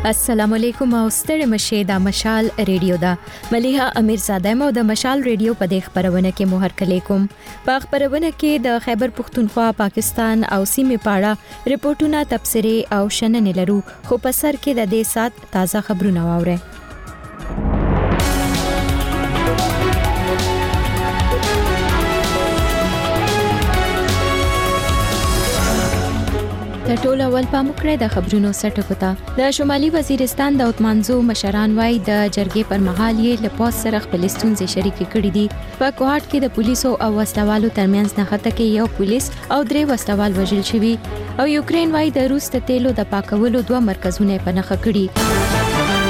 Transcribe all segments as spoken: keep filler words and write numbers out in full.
السلام علیکم او ستړي مشه د مشال ریډیو دا مليحه امیرزاده مو د مشال ریډیو په دې خبرونه کې مو هرکلی کوم. په خبرونه کې د خیبر پختونخوا پاکستان او سیمې پاړه ریپورتونه تبصره او شننې لرو، خو په سر کې د دې سات تازه خبرونه واورئ. د ټول اول پامکړه د خبرونو سټکو ته د شمالي وزیرستان د اوتمانزو مشران وای د جرګې پر مهال یې له پوس سره خپل ستونزې شریکې کړې دي. په کوهاټ کې د پولیسو او وسلوالو ترمنځ نښته کې یو پولیس او درې وسلوال وژل شوي او یوکرين وای د روس د تیلو د پاکولو دوه مرکزونه په نښه کړي.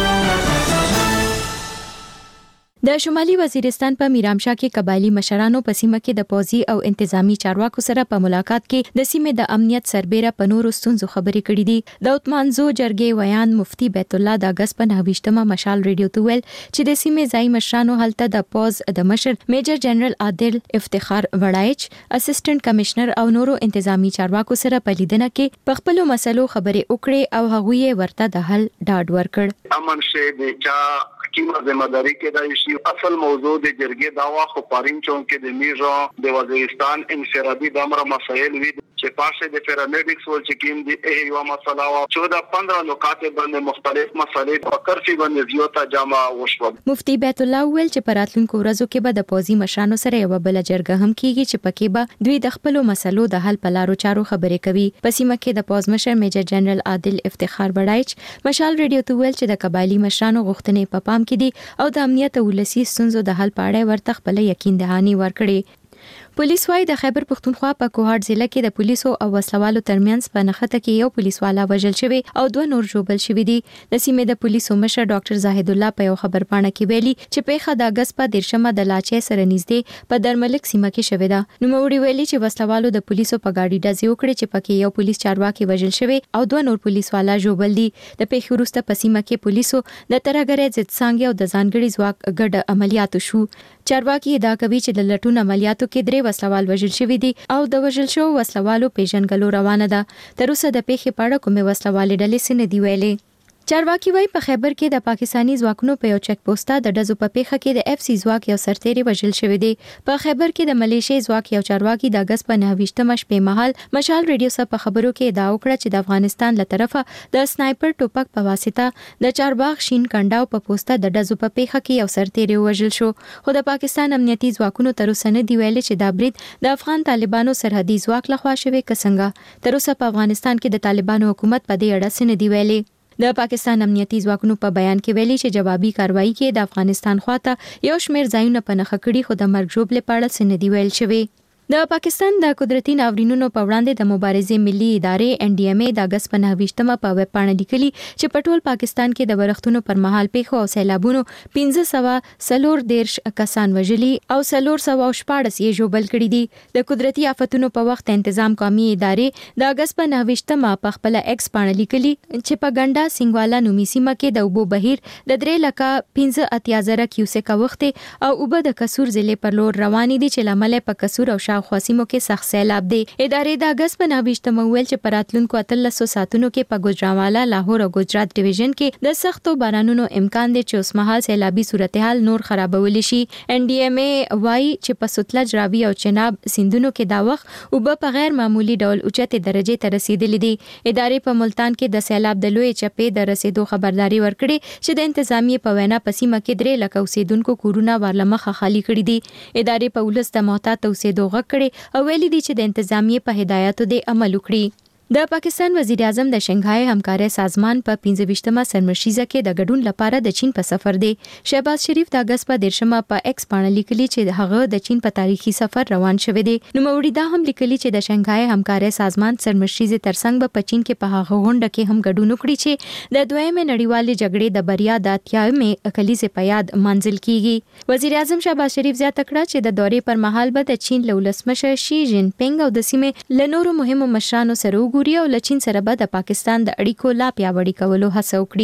د شمالي وزیرستان په میرامشاه کې قبایلی مشرانو په سیمه کې د پوځي او انتظامی چارواکو سره په ملاقات کې د سیمې د امنیت سربېره په نورو ستونزو خبرې کړې دي. د اوتمانزو جرګې ویان مفتي بیت الله د اگست په نهه مشال ریډیو ته ویل چې د سیمې ځای مشرانو هلته د پوز د مشر میجر جنرال عادل افتخار وړایچ، اسسټنټ کمشنر او نورو انتظامی چارواکو سره په لیدنه کې په خپلو مسلو خبرې وکړې او هغوی یې ورته د حل ډاډ ورکړ. امن شه د چا حکیمه ذمہداری کې دا شی اصل موضوع د جرګې داوا خو پارین چون کې د میرو د وزیرستان انفرادي دمر مسائل وی چې پاسه د پیرامیډکس ول چې کیم دی ای یو مسله وا چودہ پندرہ نکات باندې مختلف مسائل په کرفي باندې زیاته جامع وشو. مفتي بیت الله ویل چې پراتلونکو ورځو کې به د پوزي مشرانو سره یو بل جرګه هم کیږي چې پکې به دوی د خپل مسلو د حل په لارو چارو خبرې کوي. په سیمه کې د پوز مشر میجر جنرال عادل افتخار وړایچ مشال ریډیو ته ویل چې د قبایلی مشرانو غوښتنې په پام کې دي او د امنیت او ولسی ستونزو د حل په اړه ورته خپل یقین دهاني ورکړي. پولیس وايي د خیبر پختونخوا په کوهاټ ضلع کې د پولیسو او وسلوالو ترمنځ په نښته کې یو پولیسوالا وژل شوی او دوه نور ژوبل شوی دي. د سیمې د پولیسو مشر ډاکټر زاهد الله په یو خبرپاڼه کې ویلي چې پیښه د اگست په دیرشمه د لاچې سره نږدې په درملک سیمه کې شوې ده. نو موري ویلي چې وسلوالو د پولیسو په گاډي ډزې وکړې چې پکې یو پولیس چارواکي وژل شوی او دوه نور پولیسوالا ژوبل دي. د پیښې وروسته په سیمه کې پولیسو د ترهګرۍ ضد څانګې او د ځانګړي ځواک ګډ عملیاتو شو. چارواکي دا کوي چې د لټون عملیاتو کې درې وسلوال وژل شوي دي او د وژل شوو وسلوالو پیژنګلو روانه ده. تر اوسه د پیښې په اړه کومې وسلوالې ډلې څه نه دي ویلي. چارواکي وای په خیبر کې د پاکستانی ځواکونو په یو چک پوسټه د ډزو په پیښه کې د اف سی ځواک یو سرتیری وژل شوی دی. په خیبر کې د ملیشیا ځواک یو چارواکي د اگست په نهه شپې مهال مشال ریډیو سره په خبرو کې ادعا وکړه چې د افغانستان له طرفه د سنایپر ټوپک په واسطه د چارباغ شین کنډاو په پوسټه د ډزو په پیښه کې یو سرتیری وژل شو. خو د پاکستان امنیتي ځواکونو تر اوسه نه دی ویلي چې دا برید د افغان طالبانو سرحدي ځواک لخوا شوی کسنګه. تر اوسه په افغانستان کې د طالبانو حکومت په دې اړه څه نه دی ویلي. د پاکستان امنیتي ځواکونو په بیان کې ویلي چې جوابي کاروایی کې د افغانستان خواته یو شمېر ځایونه په نښه کړي خو د مرګ ژوبلې په اړه څه نه دی ویل شوی. د پاکستان د قدرتي ناورینونو په وړاندې د مبارزې ملي ادارې ان ډي ام ای د اگست په نهه په ویب پاڼه لیکلي چې په ټول پاکستان کې د ورښتونو پر مهال پیښو او سیلابونو پنځه سوه څلور دیرش کسان وژلي او څلور سوه شپاړس یې ژوبل کړي دي. د قدرتي آفتونو په وخت تنظیم قومي ادارې د اگست په نهه په خپل ایکس پاڼه لیکلي چې په ګنډا سنگوالا نومي سیمه کې د اوبو بهیر د درې لکه پنځه اتیا زره کیوسکه وخت او اوبه د کسور ضلع پر لور روانې دي چې لامل په کسور او خواسمو کې سخت سیلاب دی. ادارې د اگست په نهه ویل چې په راتلونکو اتلسو ساعتونو کې په ګوجرانوالا، لاهور او ګجرات ډیویژن کې د سختو بارانونو امکان دی چې اوسمهال سیلابي صورتحال نور خرابولی شي. ان ډي ام ای وايي چې په سوتلج، راوي او چناب سیندونو کې دا وخت اوبه په غیر معمولی ډول اوچته درجه ته رسیدلې دي. ادارې په ملتان کې د سیلاب د لوی چپې د رسیدو خبرداري ورکړي چې د انتظامی په وینا په سیمه کې درې لکه اوسیدونکو کورونه ورلمخه خالی کړي دي. ادارې په ولس د محتاط اوسېدو غږ او ویلي دي چې د انتظامیې په هدایاتو د عمل وکړي. د پاکستان وزیر اعظم د شنګهای همکارۍ سازمان په پنځه سرمشیزه کې د ګډون لپاره د چین په سفر دی. شهباز شریف د اگست په دیرشمه په ایکس پاڼه لیکلي چې هغه د چین په تاریخي سفر روان شوی دی. نو موري دا هم لیکلي چې د شنګهای همکارۍ سازمان سرمشیزه ترڅنګ به په چین کې په هغه غونډه کې هم ګډون وکړي چې د دویمه نړیوالې جګړې د بریا د اتیاومې کلیزې په یاد منځل کیږي. وزیر اعظم شهباز شریف زیاته کړه چې د دورې پر مهال به د چین له ولسمشر شي جین پینګ او د سیمې له نورو مهمو مشرانو سره وګوري او له چین سره به د پاکستان د اړیکو لا پیاوړي کولو هڅه وکړي.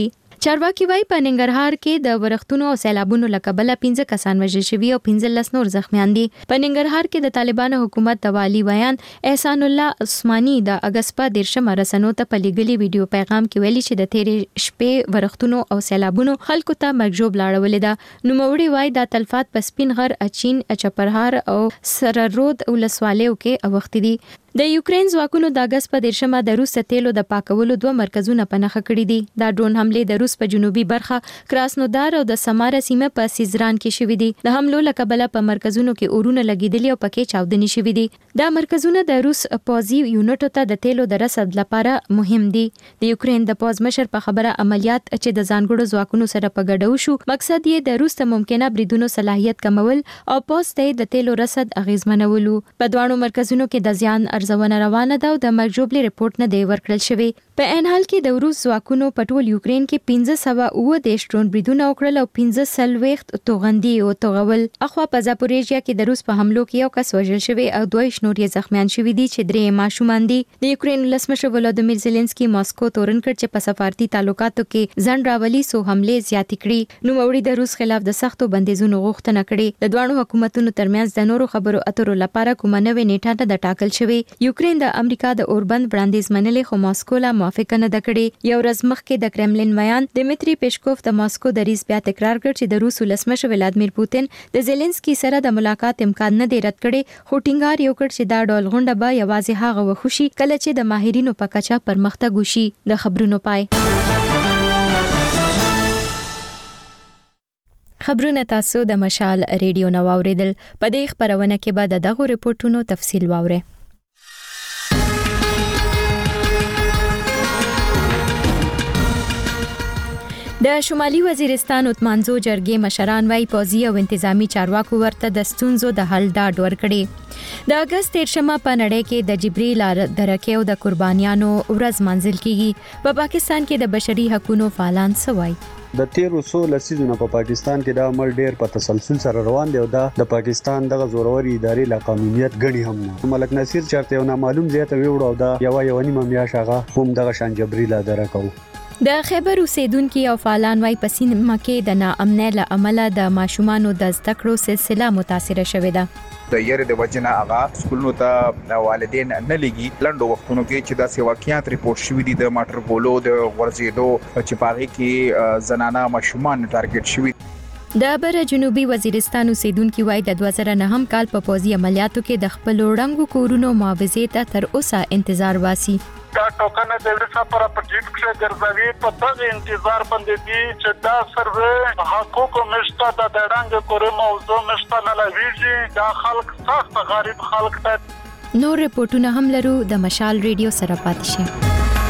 چارواکي وايي په ننګرهار کې د ورښتونو او سیلابونو له کبله پنځه کسان وژل شوي او پنځلس نور زخمیان دي. په ننګرهار کې د طالبانو حکومت د والي بیان احسان الله عثماني د اگست په دیرشمه رسنو ته په لګلي ویډیو پیغام کې ویلي چې د تیرې شپې ورښتونو او سیلابونو خلکو ته مرګ لاړولې ده. نوموړي وايي د تلفات په سپین غر، اچین، چپرهار او سررود ولسوالیو کې اوختي دي. د یوکرين ځواکونو د اگست په دیرشمه د روس تیلو د پاکولو دوه مرکزونه په نښه کړي دي. دا ډرون حمله د روس په جنوبي برخه کراسنودار او د سماره سیمه په سیزران کې شوې دي. د حملو لکبله په مرکزونو کې اورونه لګیدلي او پکې چاودنې شوې دي. دا مرکزونه د روس پوځي یونټو ته د تیلو د رسد لپاره مهم دي. د یوکرين د پوځ مشر په خبره عملیات چې د ځانګړو ځواکونو سره په ګډو شو، مقصد یې د روس ته ممکنه بریدونو صلاحیت کمول او پوځ ته د تیلو رسد اغیزمنولو. په دوانو مرکزونو کې د زیان ارزونه روانه ده او د مرجوبلي رپورت نه دی ورکړل شوی. په ان حال کې د روس ځواکونو په ټول یوکرين کې پنځه سوه اووه دیرش ډرون بریدونه وکړل او پنځه څلوېښت توغندي او توغول. اخوا په زاپوریژیا کې د روس په حملو کې یو کس وژل شوی او دوه نور یې زخمیان شوي دي چې درې ماشومان دي. د یوکرين ولسمشر ولادیمیر زيلنسکي ماسکو تورن کړ چې په سفارتي تعلقاتو کې ځن راولي سو حمله زیاتې کړي. نوموړي د روس خلاف د سختو بندیزونو غوښتنه کړې. د دوه حکومتونو ترمنځ د نورو خبرو اترو لپاره کومه نوې نیټه نه د ټاکل شوی. یوکرين د امریکا د اوربند وړاندیز منلې خو ماسکو لا موافقه نه ده کړې. یو ورځ مخکې د کرملین میان دمیتری پیشکوف د ماسکو د ریس بیا تکرار کړ چې د روس ولسمشر ولادیمیر پوتین د زيلنسکي سره د ملاقات امکان نه دی رد کړي. خو ټینګار یو کړ چې دا ډول غونډه به یوازې هغه وخوشي کله چې د ماهرینو په کچه پرمختګ وشي. د خبرونو پای. خبرونه تاسو د مشال ریډیو نو اوریدل. په دې خبرونه کې به د دغه ریپورتونو تفصیل واورئ. د شمالي وزیرستان اتمانزو جرګې مشران وايي پوځي او انتظامی چارواکو ورته د ستونزو د حل ډاډ ورکړي. د اگست دیرشمه په نړۍ کې د جبري لار درکې او د قربانیانو ورځ منځل کیږي. په پاکستان کې د بشري حقوقو فعالان سوای د تیرو څو لسیزونو په پاکستان کې دا عمل ډیر په تسلسل سره روان دی او دا د پاکستان دغه زوروري ادارې لا قانونیت غني هم نه. ملک نصیر چرته یو نامعلوم ځای ته ویوړ او دا یو یو نیمه میاشت هغه هم دغه شان جبري لا درکاو. د خیبر اوسیدونکو او فعالان وايي په سیمه کې د ناامنۍ له امله د ماشومانو د زده کړو سلسله متاثره شوې ده. د یری د وجنه هغه سکولونو ته والدین نه لګي. لندو وختونو کې چې دا واقعیت ریپورت شوې دي د ماټر بولو د ورزيدو چې پاره کې زنانه ماشومان ټارګټ شوي. د بر جنوبي وزیرستان اوسیدونکو وايي د دوه زره نهم کال په پوځي عملیاتو کې د خپل وړاندو کورونو معاوضې ته تر اوسه انتظار واسي. دا ټوکنه د وسه پر پټیټ کې ګرځوي په دغه انتظار باندې دي چې دا سروې حقوق مشته د دړنګ کورې موضوع مشته نه لويږي. دا خلک سخت غریب خلک ته. نور ریپورتونه هم لرو. د مشال ریډیو سره پاتې شئ.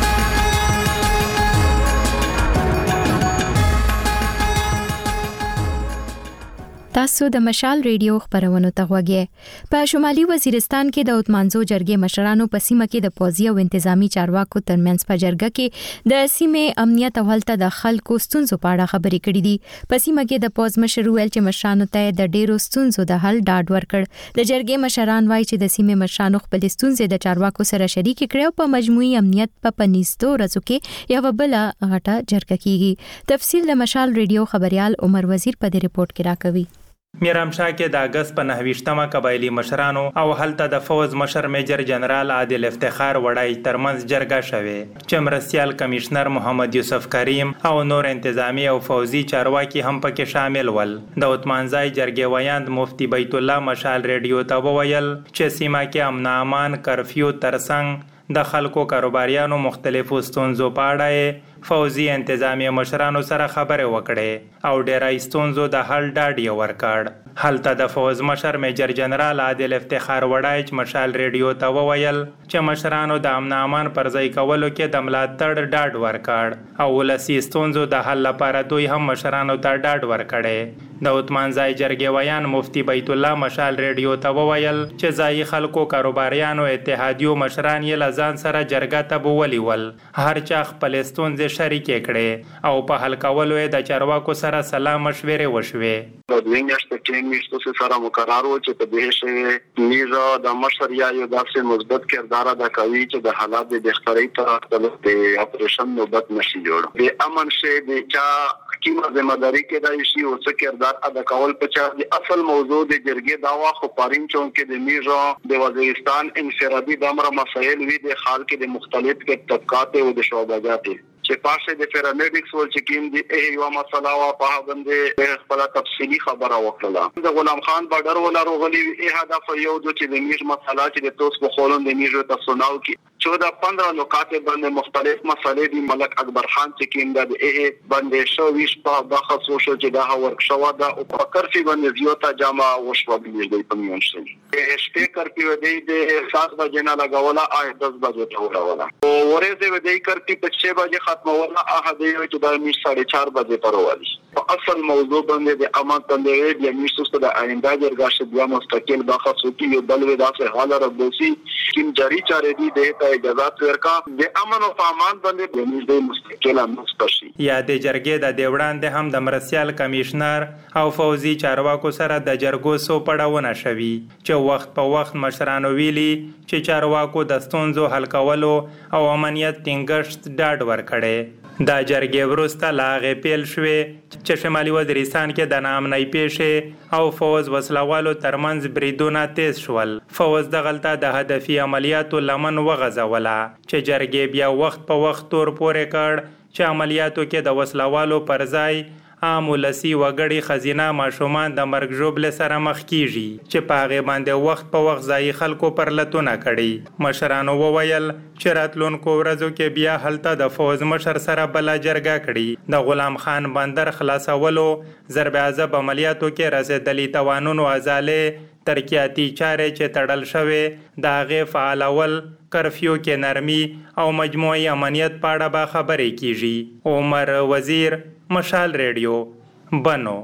تاسو د مشال ریډیو خبرونه ته غوږی. په شمالي وزیرستان کې د اتمانزو جرګې مشرانو په سیمه کې د پوځي او انتظامی چارواکو ترمنځ په جرګه کې د سیمې امنیت او هلته د خلکو ستونزو په اړه خبرې کړې دي. په سیمه کې د پوځ مشر ویل چې مشرانو ته د ډیرو ستونزو د حل ډاډ ورکړ. د جرګې مشران وایي چې د سیمې مشرانو خپل ستونزې د چارواکو سره شریک کړي او په مجموعي امنیت په پنځو ورځو کې یو بل غټه جرګه کیږي. تفصیل د مشال ریډیو خبريال عمر وزیر په دې ریپورت کې راکوي. میرامشاه کې د اگست په نهویشتمه قبایلی مشرانو او هلته د فوز مشر میجر جنرال عادل افتخار وړای ترمنځ جرګه شوه چې مرستیال کمشنر محمد یوسف کریم او نور انتظامی او فوزي چارواکي هم پکې شامل ول. د اتمانځای جرګې ویاند مفتی بیت الله مشال ریډیو ته وویل چې سیمه کې امن امان کرفیو ترڅنګ د خلکو کاروباریانو مختلفو ستونزو په اړه فوزي انتظامی مشرانو سره خبرې وکړې او ډېرای ستونزو د حل ډاډ یې ورکړ. هلته د فوز مشر میجر جنرال عادل افتخار وړای مشال ریډیو ته وویل چې مشرانو د امن امان پر ځای کولو کې د ملاتړ ډاډ ورکړ او ولسی ستونزو د حل لپاره دوی هم مشرانو ته ډاډ ورکړي. د عثمان ځای جرګې ویان مفتي بیت الله مشال ریډیو ته وویل چې ځایي خلکو کاروباریانو اتحادیو مشران یې له ځان سره جرګه ته بوولي ول. هر چا خپلې ستونزې شریکې کړې او په حل کولو یې د چارواکو سره سلا مشورې وشوې. د دوی میاشتې ټیم میشتو سره مقرر و چې په دې شی میزه د مشر یا یو داسې مثبت کردار ادا کوي چې د حالات د بهترۍ ته د اپریشن نوبت نشي جوړ. د امن شی د چا کیمه ذمہداری کېدای شي او څه کردار ادا کول په چا د اصل موضوع د جرګې داوا خو پارین چون کې د میزه د وزیرستان انفرادي د امر مسایل وی د خال کې د مختلف کې طبقات او د شعبات چې پاسه د پیرامیډکس ول چې کیم دی یو مسله وا په باندې خپل تفصیلی خبره وکړه. د غلام خان بارډر ولا روغلی ای هدف یو د چې د میز مسله چې د توس په خولون د میز تاسو ناو کې چودہ پندرہ نکات باندې مختلف مسلې دی. ملک اکبر خان چې کیم د ای باندې شو ویش په دغه سوشل چې دا ورکشوا دا او په کرفي باندې زیاته جامه وشو بلې دی په میون شي شپې کرفي دی د سات بجې نه لګولا آی دس بجې ته ورولا او ورته دی کرفي په شپه بجې ختمولا احد یو چې د میش ساڑھے چار بجې پروالی. اصل موضوع باندې د امان باندې د میشتو د آینده جرګه شې د مستقل بحث وکړي یو بل ودا څه حال ربوسی کیم جاری چارې دی د اجازهات ورکا د امن او امان باندې د مستقل مستشي. یا د جرګې د دیوړاندې هم د مرسیال کمشنر او فوزي چارواکو سره د جرګو سو پړاونه شوي چې وخت په وخت مشرانو ویلي چې چارواکو د ستونزو حل کولو او امنیت ټینګښت ډاډ ورکړي. دا جرګې وروسته لا هغې پیل شوې چې شمالي وزیرستان کې د ناامنۍ پیښې او فوز وسلوالو ترمنځ بریدونه تیز شول. فوز دغلته د هدفي عملیاتو لمن وغځوله چې جرګې بیا وخت په وخت تور پورې کړ چې عملیاتو کې د وسلوالو پر ځای عام ولسي وګړي خزینه ماشومان د مرګ ژوبل سره مخ کیږي چې په هغې باندې وخت په وخت ځایي خلکو پر لتونه کړي. مشرانو وویل چې راتلونکو ورځو کې بیا هلته د فوز مشر سره بله جرګه کړي. د غلام خان بندر خلاصولو ضرب عذاب عملیاتو کې رسېدلي توانونو ازالې ترقیاتي چارې چې تړل شوې د هغې فعالول کرفیو کې نرمي او مجموعي امنیت په اړه به خبرې کیږي. عمر وزیر مشال ریډیو بنو.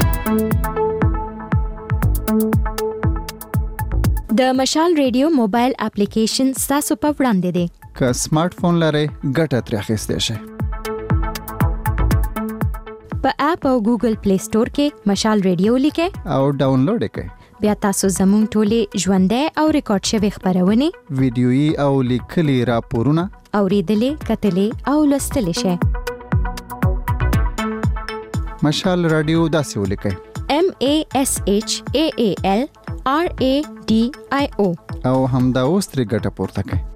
د مشال ریډیو موبایل اپلیکیشن تاسو په وړاندې دی. که سمارټ فون لرئ ګټه ترې اخیستی شئ. په اپ او ګوګل پلی سٹور کې مشال ریډیو لیکئ او ډاونلوډ یې کړئ. بیا تاسو زموږ ټولې ژوندۍ او ریکارډ شوي خپرونې ویډیويي او لیکلي راپورونه اوریدلې کتلې او لوستلی شئ. مشال رادیو داسې ولیکئ M A S H A A L R A D I O او همدا اوس ترې ګټه پورته کړئ.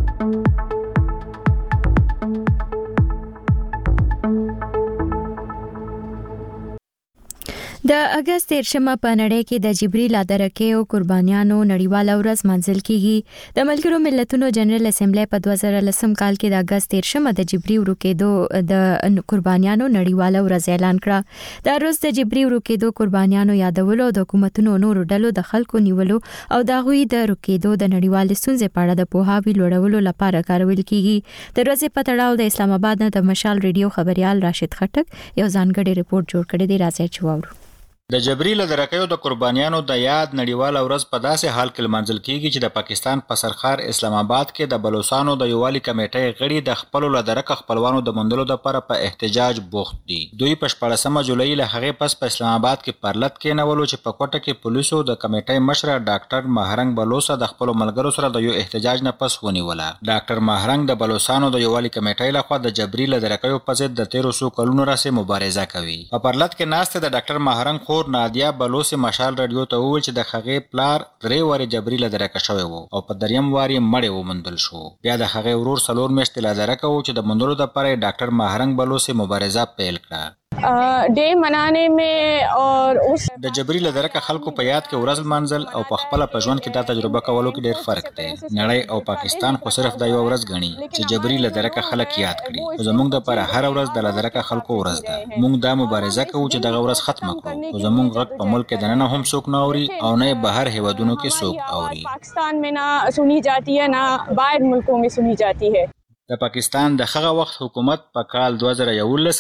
د اگست دیرشمه په نړۍ کې د جبري لادرکې او قربانیانو نړیواله ورځ منځل کیږي. د ملګرو ملتونو جنرال اسمبلی په دوه زره لسم کال کې د اگست دیرشمه د جبري ورکېدو د قربانیانو نړیواله ورځ اعلان کړه. دا ورځ د جبري ورکېدو قربانیانو یادولو او د حکومتونو نورو ډلو د خلکو نیولو او د هغوی د ورکېدو د نړیوالې ستونزې په اړه د پوهاوي لوړولو لپاره کارول کیږي. د ورځې په تړاو د اسلام آباد نه د مشال ریډیو خبريال راشد خټک یو ځانګړی ریپورت جوړ کړی دی. راځئ چې واورو. د جبري لدرکیو د قربانیانو د یاد نړیواله ورځ په داسې حال کې لمانځل کیږي چې د پاکستان په سرخار اسلام آباد کې د بلوچستانو د یووالي کمیټې غړي د خپلو لدرکه خپلوانو د موندلو لپاره په احتجاج بوخت دي. دوی په شپاړسمه جولای له هغې پس په اسلام آباد کې پرلط کېنولو چې په کوټه کې پولیسو د کمیټې مشره ډاکټر مهرنګ بلوڅه د خپلو ملګرو سره د یو احتجاج نه پس ونیوله. ډاکټر مهرنګ د بلوچستانو د یووالي کمیټې لخوا د جبري لدرکیو په ضد د تیرو څو کلونو راهیسې مبارزه کوي. په پرلط کې ناستې د ډاکټر مهرنګ خور نادیه بلوڅ مشال رادیو ته وویل چې د هغې پلار درې وارې جبري لدرکه شوی و او په دریم وار یې مړی وموندل شو. بیا د هغې ورور څلور میاشتې لدرکه و چې د موندلو دپاره یې ډاکټر مهرنګ بلوڅ مبارزه پیل کړه. ډے منانے میں اور اس د جبري لدرکه خلکو په یاد کې ورځ منځل او په خپل په ژوند کې دا تجربه کولو کې ډېر فرق دی. نړۍ او پاکستان خو صرف دا یو ورځ غني چې جبري لدرکه خلک یاد کړي. زموږ د پر هر ورځ د لدرکه خلکو ورځ ده. موږ دا مبارزه کوو چې دغه ورځ ختمه کړو. زموږ غږ په ملک کې دننه هم څوک نه اوري او نه بهر هیوادونو کې څوک اوري. پاکستان میں نہ سنی جاتی ہے نہ باہر ملکوں میں سنی جاتی ہے. د پاکستان د هغه وخت حکومت په کال دوه زره یولس کې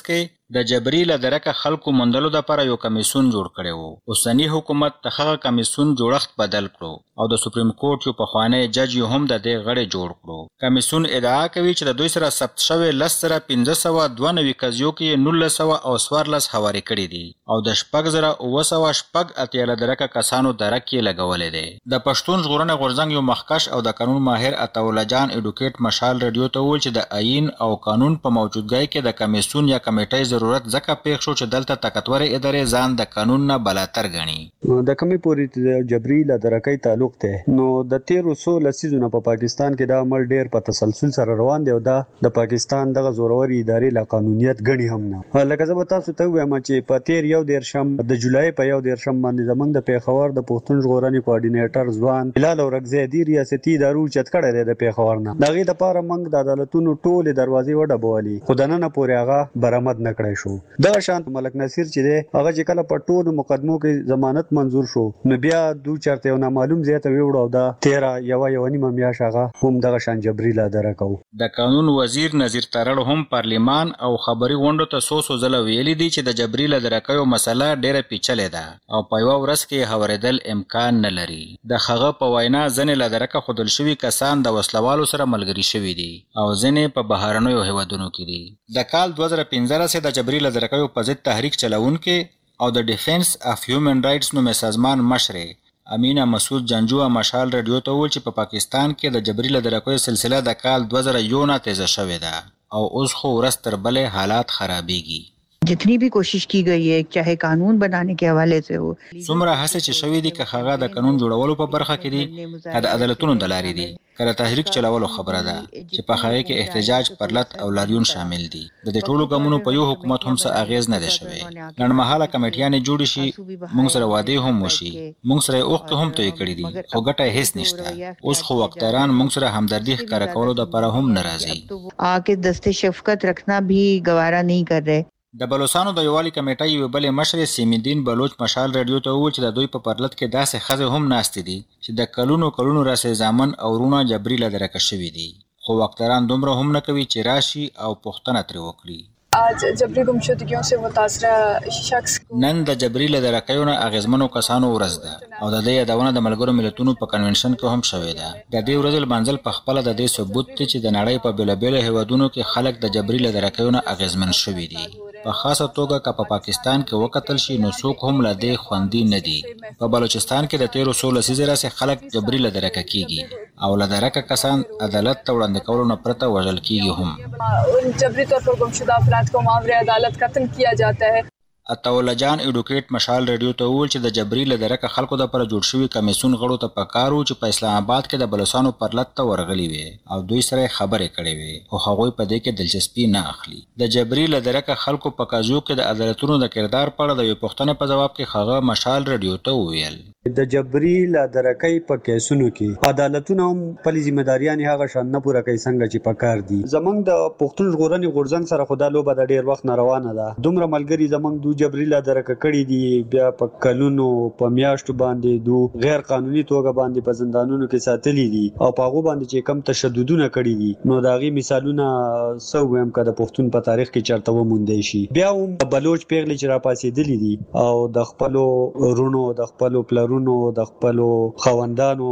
د جبري له درکه خلکو موندلو دپاره یو کمیسون جوړ کړی و. اوسني حکومت د هغه کمیسون جوړښت بدل کړو او د سپریم کورټ یو پخوانی جج یې هم د دې غړی جوړ کړو. کمیسون ادعا کوي چې د دوی سره ثبت شوی لس زره پنځه سوه دوه نوي قضیو کې نولس سوه او څوارلس هوارې کړي دي او د شپږ زره اوه سوه شپږ اتیا له درکه کسانو درک یې لګولی دی. د پښتون ژغورنې غورځنګ یو مخکش او د قانون ماهر عطاالله جان ایډوکیټ مشال رادیو ته وویل چې د آئین او قانون په موجودګۍ کې د کمیسون یا کمیټۍ ضرورت ځکه پیښ شو چې دلته طاقتورې ادارې ځان د قانون نه بلاتر ګڼي. د کمی پورې د جبري له درکۍ تعلق دی نو د تیرو څو لسیزو په پاکستان کې دا عمل ډیر په تسلسل سره روان دی او دا د پاکستان دغه زوروري ادارې له قانونیت ګڼي هم نه. لکه زه به تاسو ته وایم چې په تیر یو دیرشم د جولای په یو دیرشم باندې زمونږ د پیښور د پښتون ژغورنې کوارډینیټر ځوان بلال اورکزی دی ریاستي ادارو چت کړی دی د پیښور نه. د هغې دپاره موږ د عدالتونو ټولې دروازې وډبولې خو دننه پورې هغه برآمد نه کړی شو. دغه شان ملک نصیر چې دی هغه چې کله په ټولو مقدمو کې ضمانت منظور شو نو بیا دو چرته یو نامعلوم ځای ته ویوړ او دا تیره یوه یوه نیمه میاشت هغه هم دغه شان جبري له درکه و. د قانون وزیر نظیر ترړ هم پارلیمان او خبري غونډو ته څو څو ځله ویلي دي چې د جبري له درکیو مسله ډیره پیچلې ده او په یوه ورځ کې هوارېدل امکان نه لري. د هغه په وینا ځینې له درکه ښودل شوي کسان د وسلوالو سره ملګري شوي دي او ځینې په بهرنیو هیوادونو کې دي. د کال دوه زره پنځلس د جبري له درکیو په ضد تحریک چلونکي او د ډیفنس اف هیومن رایټس نومې سازمان مشرې امینه مسعود جنجو مشال رادیو ته وویل چې په پاکستان کې د جبري له درکیو سلسله د کال دوه زره یو نه تیزه شوې ده او اوس خو ورځ تر بلې حالات خرابېږي. जितनी भी कोशिश की गई है चाहे कानून बनाने के हवाले से हो څومره هڅه چې شوې دي که هغه د قانون جوړولو په برخه کې دي که د عدالتونو د لارې دي که د تحریک چلولو خبره ده چې په هغې کې احتجاج پرلت او لاریون شامل دي. د دې ټولو ګامونو په یو حکومت هم څه اغیز نه دی شوی. لنډمهاله کمیټیانې جوړې شي موږ سره وعدې هم وشي موږ سره یې اوښکې هم تویې کړي دي خو ګټه یې هېڅ نشته. اوس خو وکتران موږ سره همدردي ښکاره کولو دپاره هم نه راځي. آکے دست شفقت رکھنا بھی گوارا نہیں کر رہے. د بلوچستانو د یووالي کمیټۍ یوې بلې مشرې سیمالدین بلوچ مشال رادیو ته وویل چې د دوی په پرلت کې داسې ښځې هم ناستې دي چې د کلونو کلونو راڅخه زامن او وروڼه جبري له درکه شوي دي خو وکتران دومره هم نه کوي چې راشي او پوښتنه ترې وکړي. आज जबरी गुमशुदगियों से मुतासरा शख्स نن د جبري له درکیو نه اغیزمنو کسانو ورځ ده او د دې یادونه د ملګرو ملتونو په کنونشن کې هم شوې ده. د دې ورځې لمانځل په خپله د دې ثبوت دی چې د نړۍ په بېلابېلو هیوادونو کې خلک د جبري له درکیو نه اغیزمن شوي دي. په خاصه توګه که په پاکستان کې وکتل شي نو څوک هم له دې خوندي نه دي. په بلوچستان کې د تیرو څو لسیزې راڅخه خلک جبري له درکه کیږي او له درکه کسان عدالت ته وړاندې کولو نه پرته وژل کیږي هم. जबरी तौर पर गुमशुदा अफराद को मामले अदालत कत्ल किया जाता है. عطاالله جان ایډوکیټ مشال رادیو ته وویل چې د جبري له درکه خلکو دپاره جوړ شوي کمیسون غړو ته پکار و چې په اسلام آباد کې د بلوچستانو پرلت ته ورغلي وي او دوی سره یې خبرې کړې وي خو هغوی په دې کې دلچسپي نه اخلي. د جبري له درکه خلکو په قضیو کې د عدالتونو د کردار په اړه د یوې پوښتنې په ځواب کې هغه مشال رادیو ته وویل د جبري له درکۍ په کیسونو کې عدالتونه هم خپلې ذمهداریانې هغه شان نه پوره کوي څنګه چې پکار دي. زمونږ د پښتون ژغورنې غورځنګ سره خو دا لوبه د ډېر وخت نه روانه ده. دومره ملګري زمونږ دو جبري له درکه کړي دي بیا په کلونو په میاشتو باندې دو غیر قانوني توګه باندې په زندانونو کې ساتلي دي او په هغو باندې چې کم تشددونه کړي دي نو د هغې مثالونه څه ووایم که د پښتون په تاریخ کې چېرته وموندی شي. بیا هم بلوچ پیغلې چې راپاڅېدلي دي او د خپلو وروڼو د خپلو پلرونو د خپلو خوندانو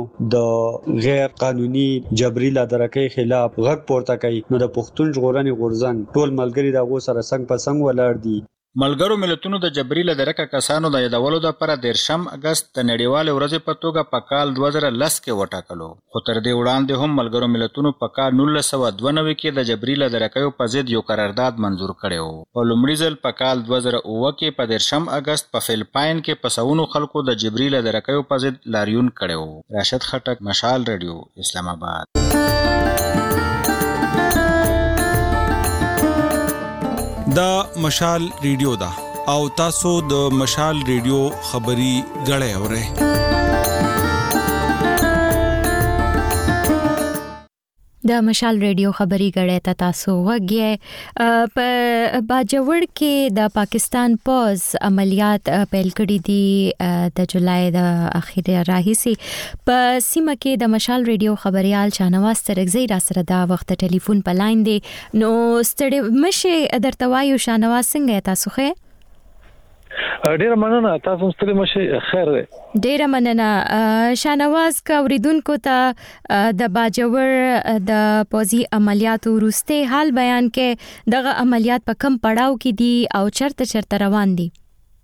د غیر قانوني جبري له درکۍ خلاف غږ پورته کوي نو د پښتون ژغورنې غورځنګ ټول ملګري د هغو سره څنګ په څنګ ولاړ دي. ملګرو ملتونو د جبري له درکه کسانو د یادولو دپاره دیرشم اګست د نړیوالې ورځې په توګه په کال دوه زره لس کې وټاکلو خو تر دې وړاندې هم ملګرو ملتونو په کال نولس سوه دوه نوي کې د جبري له درکیو په ضد یو قرارداد منظور کړی و. په لومړي ځل په کال دوه زره اووه کې په دیرشم اګست په فلپاین کې په سوونو خلکو د جبري له درکیو په ضد لاریون کړی و. راشد خټک مشال رادیو اسلام آباد. دا مشال ریډیو دا او تاسو د مشال ریډیو خبري غړې اورئ. د مشال ریډیو خبري غړې ته تاسو وګورئ په باجوړ کې د پاکستان پوز عملیات پیل کړي دي د جولای د اخیره راهیسي په سیمه کې د مشال ریډیو خبريال شانواز ترغزي را سره دا وخت ټلیفون په لاین دی نو ستړي مشه درته وایو شانواز څنګه تاسو خې ډیره مننه تاسو ستړي مشه خیر دی ډیره مننه شانواز کا اوریدونکو ته د باجوړ د پوزي عملیاتو وروسته حال بیان کې دغه عملیات په کم پړاو کې دي او چرته چرته روان دي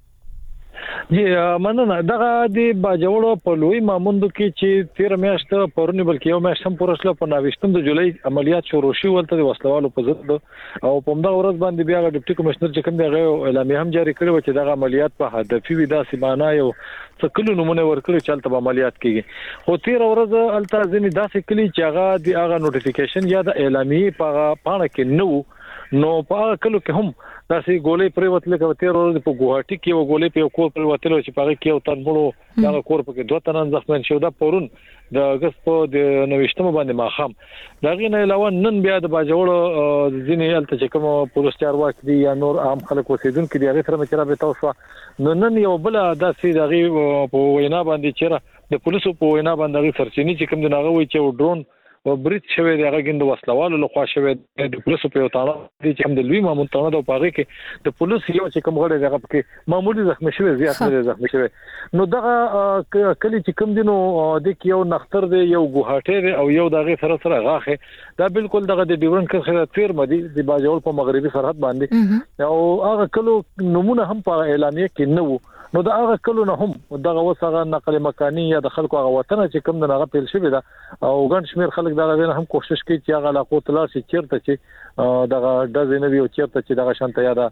جی مننه دغه د باجوړ په لوی ماموندو کې چې تیر میاشت پرونی بلکې یو میاشت هم پورسله په نوښتم د جولای عملیات شروع شو ولته د وسلوالو په ضد او په همدا ورځ باندې بیا د ډیپټي کمشنر چې کوم دی اعلامیه هم جاری کړو چې دغه عملیات په هدفي ودا سیمانه یو څکلو نمونه ورکړي چې الته عملیات کیږي خو تیر ورځ الته ځنی داسې کلی چې هغه د هغه نوټیفیکیشن یا د اعلامیه په پاڼه کې نو نو په هغه کلو کې هم داسې ګولې پرې وتل کې تیر ورځ په ګوهاټي کې یو ګولې په کور پر وتل چې په هغه کې یو تن مړو دا کور په کې دوه تنان زخمیان شو دا پرون د اگست په د نوښتم باندې ماخام دا غي نه علاوه نن بیا د باجوړ ځینې الته چې کوم پولیس چارواکي دي یا نور عام خلک اوسیدونکو دي هغه سره مچرا به تاسو نو نن یو بل داسې دغه په وینا باندې چیرې د پولیسو په وینا باندې سرچینی چې کوم د ناغه وي چې ډرون و بریټ شوی دی هغه ګند وسلوالو لخوا شوی د پولیسو په تاړه دي چې هم د لوی مامون تاړه د پاغه کې د پولیس یو چې کوم غړي دغه کې معمولی زخمی شوی زیات نه زخمی شوی نو دغه کلی چې کوم دینو د یو نختر دی یو ګوهاټي دی او یو دغه سره سره غاخه دا بالکل دغه د ډیورن کرخه تیر مدي د باجوړ په مغربي سرحد باندې او هغه کلو نمونه هم په اعلامیه کې نه نو دا هغه کلو نه هم دغه وسغه نقل مکاني یا د خلکو هغه وطن چې کوم دغه پیل شوی دا او ګڼ شمیر خلک دا غوښنه هم کوشش کوي چې هغه علاقو تلار شي چیرته چې دغه د زینبي او چیرته چې دغه شانته یا دا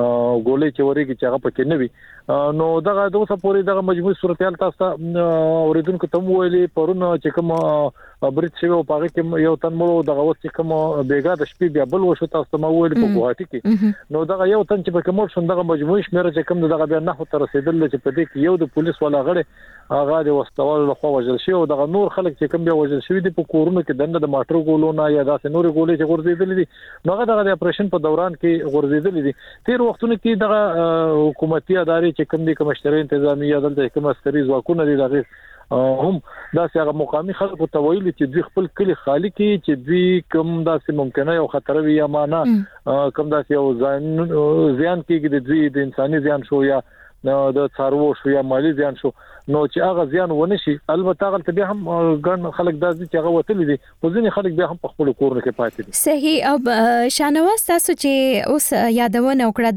ګولې چې وريږي چې هغه پکې نه وي نو دغه د اوسه پوری دغه مجموعي صورتحال تاسو اوریدونکو ته ویلي پرونه چې کوم بریټ شوی او پاره کې یو تن مړو دغه وخت چې کوم بیګا د شپې بیا بل وشو تاسو ما ویلي په ګوهاټي کې نو دغه یو تن چې په کوم شون دغه مجموعي شمیر چې کوم دغه بیا نه تر رسیدل چې په دې کې یو د پولیس ولا غړي هغه د وسوال له خوا وژل شي او دغه نور خلک چې کوم بیا وژل شي د پکورونو کې دنه د ماټرو ګولونه یا داسې نور ګولې چې غورځېدل دي نو هغه دغه د اپریشن په دوران کې غورځېدل دي تیر وختونو کې دغه حکومتي ادارې چې کوم دي کمشتري انتظامی عدالت کوم عسکري ځواکونه دي دغه هم داسې هغه مقامي خلکو ته ویلي چې دوی خپل کلی خالی کې چې دوی کوم داسې ممکنه یو خطر وي یا معنا کوم داسې یو زیان کېږي د دوی د انساني زیان شو یا د څارو شو یا مالی زیان شو نو چې هغه زیان ونه شي البته هغه بیا هم ګڼ خلک داسې چې هغه وتل دي خو ځینې خلک بیا هم په خپل کورونو کې پاتې دي صحیح او شانواز تاسو چې اوس یادونه وکړه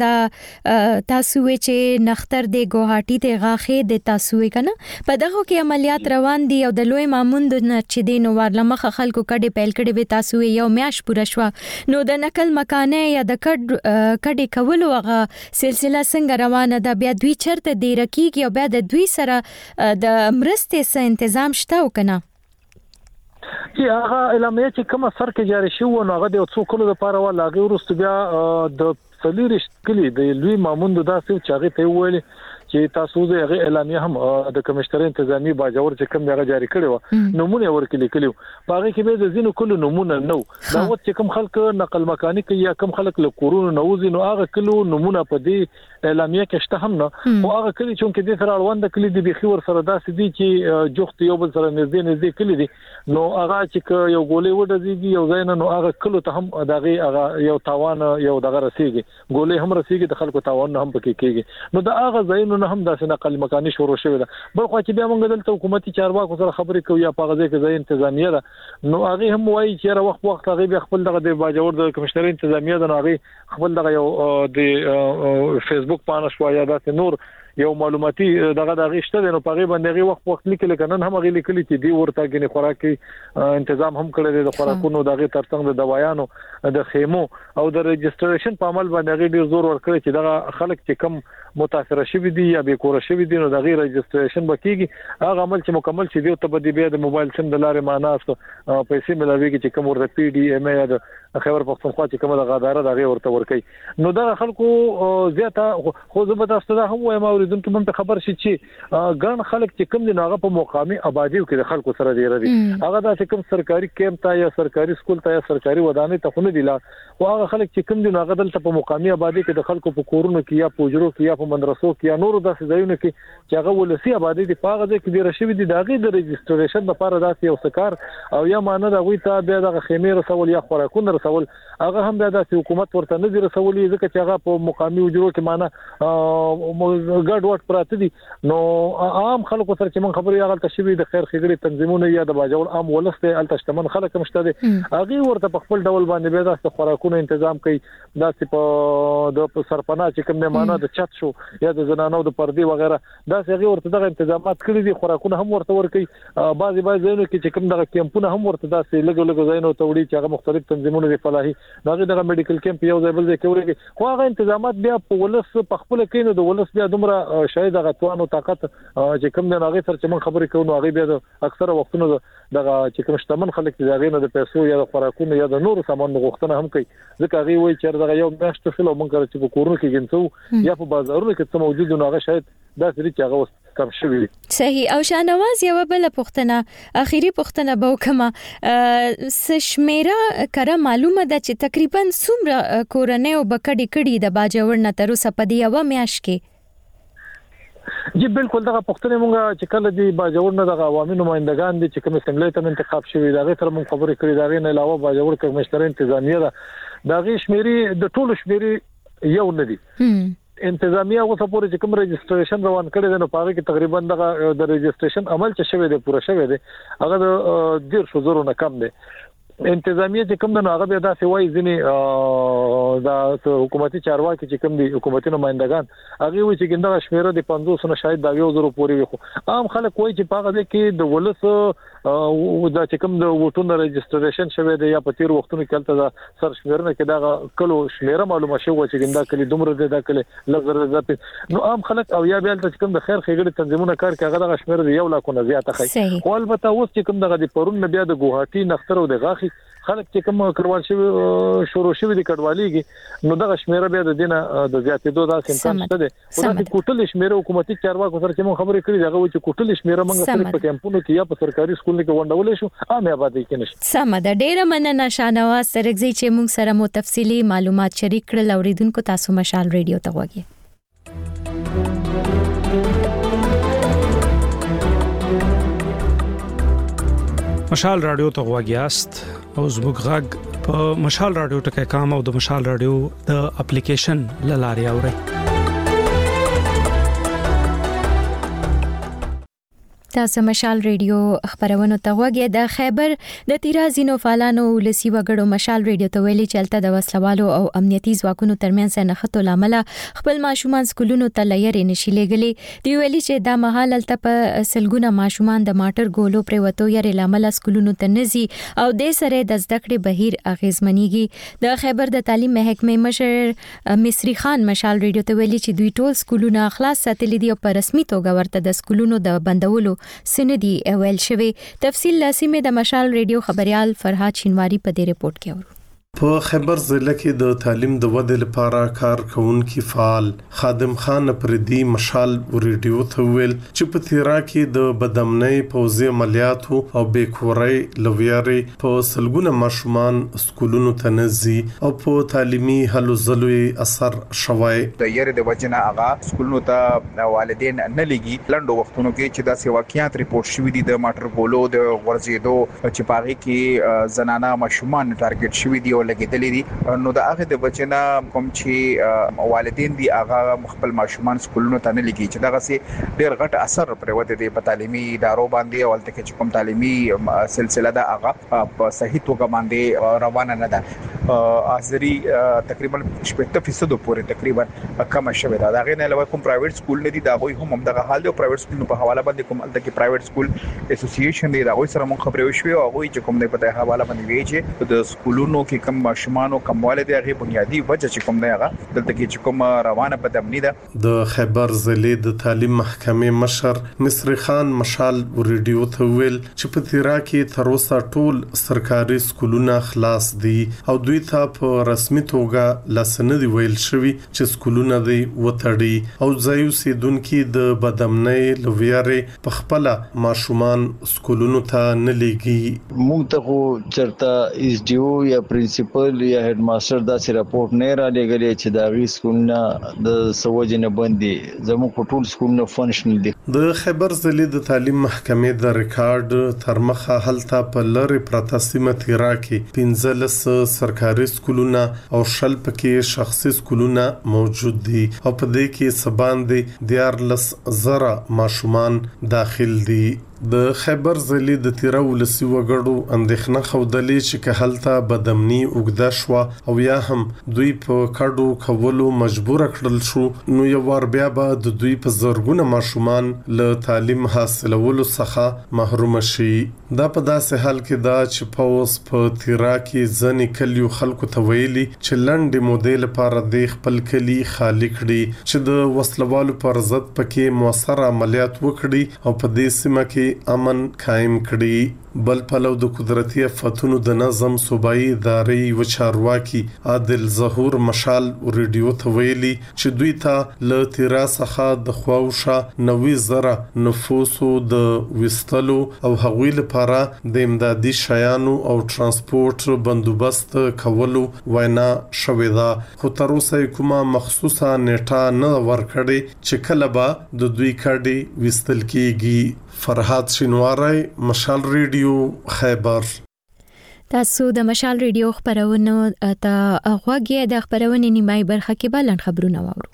دا تاسو چې نختر د ګوهاټي ته غاخې د تاسو کنه په دغه کې عملیات روان دي او د لوی ماموند نه چې دین ورلمخه خلکو کډې پیل کړي به تاسو یو میاش پوره شو نو د نقل مکانه یا د کډ کډې کولو هغه سلسله څنګه روانه ده بیا دوی چرته دی رکیږي او بیا د دوی سره د مرستې سره تنظیم شته وکنه چې هغه اعلامیه چې کوم سر کې جاری شو نو هغه د څو کلو لپاره ولا غي ورست بیا د څلورش کلی د لوی ماموند داسې چې هغه ته ویل چې تاسو د هغه اعلامیه هم د کمشتر انتظامی باجوړ چې کوم هغه جاری کړي و نمونه ورکړي کلیو باغې کې به د زینو کلو نمونه نو دا وخت چې کوم خلک نقل مکاني کوي یا کوم خلک له کورونو نوځي نو هغه کلو نمونه په دې اعلامیه کې شته هم نه او هغه کلی چې د سره اړوند کلی د بيخي ور سره داسې دي چې جوخت یو بل سره نږدې نږدې کلی دي نو هغه چې یو ګولې وډځي یو ځای نه نو هغه کلو ته هم دغه هغه یو تاوان یو دغه رسیږي ګولې هم رسیږي د خلکو تاوان هم پکې کېږي نو دا هغه ځای نه هم داسې نقل مکاني شروع شوی ده بل خو چې بیا موږ دلته حکومتي چارواکو سره خبرې کوو یا په غځې کې ځای انتظامیه ده نو هغه هم وایي چې وخت وخت هغه بیا خپل دغه د باجوړ د کمشنر انتظامیه ده نو هغه خپل دغه یو د فیسبوک پاڼه شو یا داسې نور یو معلوماتي دغه دغه شته نو په غي باندې وخت وخت لیکل کنن هم غي لیکل چې دی ورته غني خوراکي تنظیم هم کړی د خوراکونو دغه ترڅنګ د دوايانو د خیمو او د ريجستریشن په عمل باندې ډیر زور ورکړي چې دغه خلک چې کم متاثر شوی دي یا به کور شوی دي نو دغه ريجستریشن بکیږي هغه عمل چې مکمل شي دی ته به د موبایل سم د لارې معناست پیسې ملويږي چې کوم ورته پی ډي ام ای د خبر پښتونخوا چې کومه د غاداره دغه ورته ورکي نو دغه خلکو زیاته خو زه به تاسو ته هم وایم اوریدونکو هم خبر شي چې ګڼ خلک چې کوم دي هغه په مقامي آبادیو کې د خلکو سره دی ردی هغه د کوم سرکاري کیمپ ته یا سرکاري سکول ته یا سرکاري ودانۍ ته خونه دی لا او هغه خلک چې کوم دي هغه دلته په مقامي آبادی کې د خلکو په کورونو کې یا په جوړو کې یا په مدرسو کې یا نورو داسې ځایونو کې چې هغه ولسی آبادی دی په هغه ځای کې د رشوي دي داغي د ريجستریشن لپاره داسې یو سکار او یا مانه د غوي ته بیا د خیمه رسول یا خوراکونه رسول هغه هم د داسې حکومت ورته نه دی رسولي ځکه چې هغه په مقامي وجرو کې مانه ګډ وډ پراته دي نو عام خلکو سره چې من خبري هغه تشوي د خیر خګړي تنظیمونه یا د باجوړ عام ولسته ال تشتمن خلک مشته دي هغه ورته په خپل ډول باندې بیا د خوراکونو تنظیم کوي داسې په د سرپنا چې کوم نه مانه د چت شو یا د زنانو د پردي وغیرہ داسې هغه ورته دغه تنظیمات کړی دي خوراکونه هم ورته ورکي بعضي بعضي ځایونو کې چې کوم دغه کیمپونه هم ورته داسې لګو لګو ځایونو ته وړي چې هغه مختلف تنظیمونه دي فلاحي دغه دغه میډیکل کیمپ یو ځای بل ځای کې ورګي خو هغه تنظیمات بیا په ولس په خپل کې نو د ولس بیا دومره شاید هغه توانو طاقت چې کوم نه هغه سره چې من خبرې کوو هغه بیا د اکثره وختونو دغه چې کوم شتمن خلک چې هغه نه د پیسو یا د خوراکونو یا د نورو سامان غوښتنه هم کوي ځکه هغه وایي چې دغه یو میاشت فل او مونږ چې په کورونو کې ګنڅو یا په بازارونو کې څه موجود نه هغه شاید دا سری چې هغه کم شوی صحیح او شانواز یو بل پختنه اخیری پختنه به کومه سشمیره کړه معلومه ده چې تقریبا څومره کورنۍ او بکړی کړي د باجوړ نه تر اوسه په دی یو میاش کې جی بالکل دغه پښتنه مونږه چې کله دی باجوړ نه دغه عوامي نمائندگان دي چې کوم اسمبلی ته انتخاب شوی دغه تر مونږ خبرې کړې دغه نه علاوه باجوړ کوم مشترک انتظامیه ده دغه شمیري د ټولو شمیري یو نه دي انتظامیه اوسه پورې چې کوم ريجستریشن روان کړي دي نو پاره کې تقریبا دغه د ريجستریشن عمل چې شوی دی پوره شوی دی هغه د ډیر شو زرو نه کم دی انتظامیه چې کوم نه هغه بیا داسې وایي ځنی د حکومتي چارواکي چې کوم دي حکومتي نمائندگان هغه وایي چې ګنده شمیره د پنځوس نه شاید دا یو زرو پورې وي عام خلک وایي چې په هغه کې د ولس او دا چې کوم د ووټونو ريجستریشن شوی دی یا په تیر وختونو کې تلته سر شمیرنه کې دا کلو شمیره معلومه شو چې ګنده کلی دومره دی دا کلی لږ زړه نو عام خلک او یا بیا چې کوم د خیر خګړي تنظیمونه کار کوي هغه د شمیره یو لا کو نه زیاته خي خو البته اوس چې کوم دغه د پرون بیا د ګوهاټي نختر او د غاخي خلک چې کوم کډوال شوی شروع شوی دي کډواليږي نو دغه شمیره بیا د دینه د زیاتېدو داسې امکان شته دي او د کوټل شمیره حکومتي چارواکو سره چې مون خبرې کړې دغه و چې کوټل شمیره موږ سره په کمپونو کې یا په سرکاري سکول کې وندول شو عامه آبادی کې نشته سم ده ډیره مننه شانواز سرګزی چې مون سره مو تفصيلي معلومات شریک کړل اوریدونکو تاسو مشال ریډیو ته وګورئ مشال رادیو ته وګیاست او زموږ غږ په مشال رادیو ټکي کام او د مشال رادیو د اپلیکیشن لاري اوري تاسو مشال ریډیو خبرونه ته وګورئ د خیبر د تیرازینو فعالانو ولسی وګړو مشال ریډیو ته ویلي چلته د وسلوالو او امنیتي ځواکونو ترمنځ نه خطو لامل خپل ماشومان سکولونو ته لېرې نشي لګلي دی ویلي چې د محل تل په سلګونه ماشومان د ماټر ګولو پر وته یې لامل سکولونو ته نزي او د سره د زده کړې بهیر اغیزمنېږي د خیبر د تعلیم محکمې مشر مصری خان مشال ریډیو ته ویلي چې دوی ټول سکولونه خلاص ساتلي دي او په رسمي توګه ورته د سکولونو د بندولو سندي اول شوی تفصیل لاسمه د مشال ریډیو خبريال فرهاد شینواری په دې ریپورت کې اورو په خیبر ضلع کې د تعلیم د ودې لپاره کار کوونکي فعال خادم خان پردي مشال ریډیو ته ویل چې په تیرا کې د بدامنۍ پوزي عملیاتو او بیکوري لویاري په سلګونه ماشومان سکولونو ته نزي او په تعلیمي هلو ځلوي اثر شوای د یری د وجنه هغه سکولونو ته والدین نه لګي لندو وختونو کې چې دا سی واقعیت ریپورت شوې دي د ماټر ګولو د ورزيدو چې پاره کې زنانه ماشومان ټارګټ شوې دي لګیدلې دي نو د هغه د بچنه کوم چې والدین دي هغه خپل ماشومان سکولونو ته نه لګي چې دغه سي ډېر غټ اثر پر وته دي په تعلیمي ادارو باندې او تل کې کوم تعلیمي سلسله ده هغه په صحیح توګه باندې روانه نه ده ازري تقریبا شپږ فیصد پورې تقریبا کم شوه دا هغه نه علاوه کوم پرایویټ سکول نه دي دا غوي هم دغه حال دی پرایویټ سکول په حواله باندې کوم الته کې پرایویټ سکول اسوسییشن دی دا غوي سره مون خبرې وشوي او غوي چې کوم نه په حواله باندې وی چې د سکولونو کې کم ماشومان او کمواله دي هغه بنیادی وجه چې کوم دی هغه دلته کې چې کوم روانه بدامنی ده د خیبر ضلع د تعلیم محکمې مشر مصری خان مشال ریډیو ته ویل چې په تیرا کې تر اوسه ټول سرکاري سکولونه خلاص دي او دوی ته په رسمي توګه لاسندي ویل شوی چې سکولونه دی وتړي او ځای اوسیدونکو د بدامنۍ لویاره په خپل ماشومان سکولونو ته نه لېږي. موږ ته چرته ایس ډي او یا پرنسپل یا هډ ماستر دا سي راپورټ نه را لګلې چې دا غي سکولونه د سوجنه باندې زموږ په ټول سکولونو فنکشنل دي. د خیبر ضلع د تعلیم محکمې د ریکارډ تر مخه هلته په لری پراته سیمه تیرا کې پنځلس سرکاري سکولونه او شل پکې شخصي سکولونه موجود دي او په دې کې سبان دي دیارلس زره ماشومان داخل دي. د خیبر ضلع د تیرا ولسی وګړو اندېښنه خوده چې که هلته بدامني اوږده شو او یا هم دوی په کډو کولو مجبور کړل شو نو یو ور بیا به د دوی په زرګونه ماشومان له تعلیم حاصلولو څخه محروم شي. دا په داسې حال کې دا چې پوس په تیرا کې ځنې کلیو خلکو ته ویلي چې لنډې مودې لپاره د خپل کلی خالی کړي چې د وسلوالو پر ضد پکې موثر عملیات وکړي او په دې سیمه کې امن قائم کړي. بل پلو د قدرتي آفاتونو د نظم صوبایي ادارې و چارواکي عادل ظهور مشال ریډیو ته ویلي چې دوی ته له تیرا څخه د خواوشه نوي زره نفوسو د وستلو او هغوی لپاره د امدادي شیانو او ترانسپورت بندوبست کولو وینا شوې ده. خو تر اوسه کومه مخصوصه نیټه نه ورکړې چې کله به د دوی کډي وستل کیږي. فرحات شینواری، مشال ریډیو، خیبر. تاسو د مشال ریډیو خبرونه ته غوږی د خبرونه نیمای برخه کې بلند خبرونه واورو.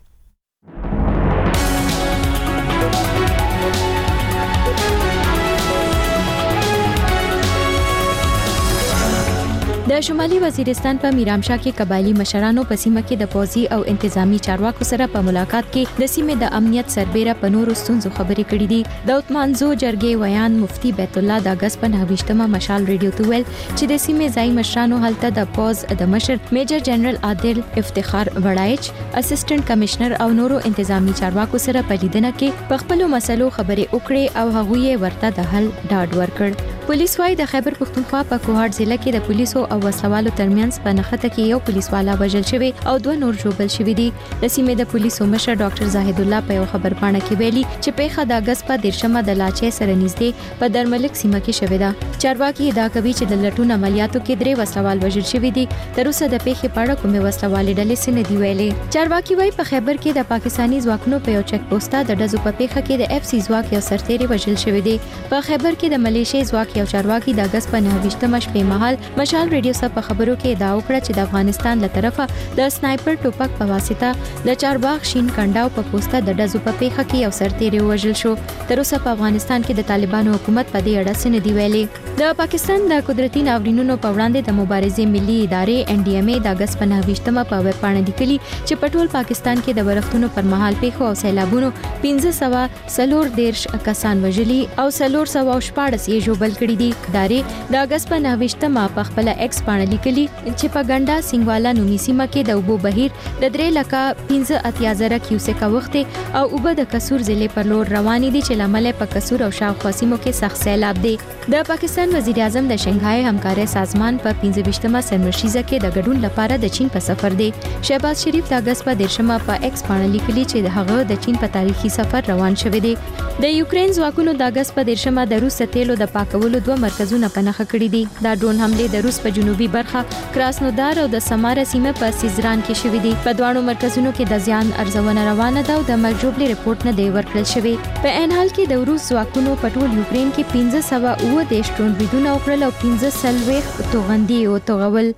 د شمالي وزیرستان په میرامشاه کې قبایلی مشرانو په سیمه کې د پوځي او انتظامی چارواکو سره په ملاقات کې د سیمې د امنیت سربېره په نورو ستونزو خبرې کړې دي. د عثمانزو جرګې ویان مفتی بیت الله د اگست په نهه مشال ریډیو ته ویل چې د سیمې ځای مشرانو هلته د پوز د مشر میجر جنرال عادل افتخار وړایچ، اسسټنټ کمشنر او نورو انتظامی چارواکو سره په لیدنه کې په خپلو مسلو خبرې وکړې او هغوی یې ورته د حل ډاډ ورکړ. پولیس وايي د خیبر پختونخوا په کوهاټ ضلع کې د پولیسو او وسلوالو ترمنځ په نښته کې یو پولیسوالا وژل شوی او دوه نور ژوبل شوی دي. د سیمې د پولیسو مشر ډاکټر زاهد الله په یو خبرپاڼه کې ویلي چې پیښه د اگست په دیرشمه د لاچې سره نږدې په درملک سیمه کې شوې ده. چارواکي ادعا کوي چې د لټون عملیاتو کې درې وسلوال وژل شوی دي. تر اوسه د پیښې په اړه کومه وسلوالې ډلې سن دی ویلې. چارواکي وايي په خیبر کې د پاکستانی ځواکونو په یو چک پوسټه د ډزو په پیښه کې د اف سی ځواک یو سرتیری وژل شوی دی. په خیبر کې د ملیشیا ځواک یو چارواکي د اگست په نهه شپې مهال مشال ریډیو سره په خبرو کې ادعا وکړه چې د افغانستان له طرفه د سنایپر ټوپک په واسطه د چارباغ شین کنډاو په پوسټه د ډزو په پیښه کې یو سرتیری وژل شو. تر اوسه په افغانستان کې د طالبانو حکومت په دې اړه څه نه دی ویلي. د پاکستان د قدرتي ناورینونو په وړاندې د مبارزې ملي ادارې ان ډي ام ای د اگست په نهه په ویب پاڼه لیکلي چې په ټول پاکستان کې د ورښتونو پر مهال پیښو او سیلابونو پنځه سوه څلور دیرش کسان وژلي او څلور سوه شپاړس یې ژوبل کړي دي. د اگست په نهه په خپل ایکس باندې لیکلي چې په ګندا سنگوالا نومي سیمه کې د اوبو بهیر د درې لکه پنځه اتیا زره کیوسک وخت او اوبه د کسور ضلع پر لور روانې دي چې لامل په کسور او شاوخوا سیمو کې سخت سیلاب دی. د پاکستان وزیر اعظم د شنګهای همکارۍ سازمان په پنځه سرمشیزه کې د ګډون لپاره د چین په سفر دی. شهباز شریف د اگست په دیرشمه په ایکس باندې لیکلي چې هغه د چین په تاریخي سفر روان شوی دی. د یوکرين ځواکونو د اگست په دیرشمه د روس تیلو د پاکولو دوه مرکزونه په نښه کړي دي. دا ډرون حمله د روس په جنوبي برخه کراسنودار او د سماره سیمه په سیزران کې شوې دي. په دواړو مرکزونو کې د زیان ارزونه روانه ده او د مرجوبلي رپورت نه دی ورکړل شوی. په ان حال کې د روس ځواکونو په ټول یوکرين کې پنځه سوه اووه دیرش ډرون بریدونه وکړل او پنځه څلوېښت توغندي او توغول.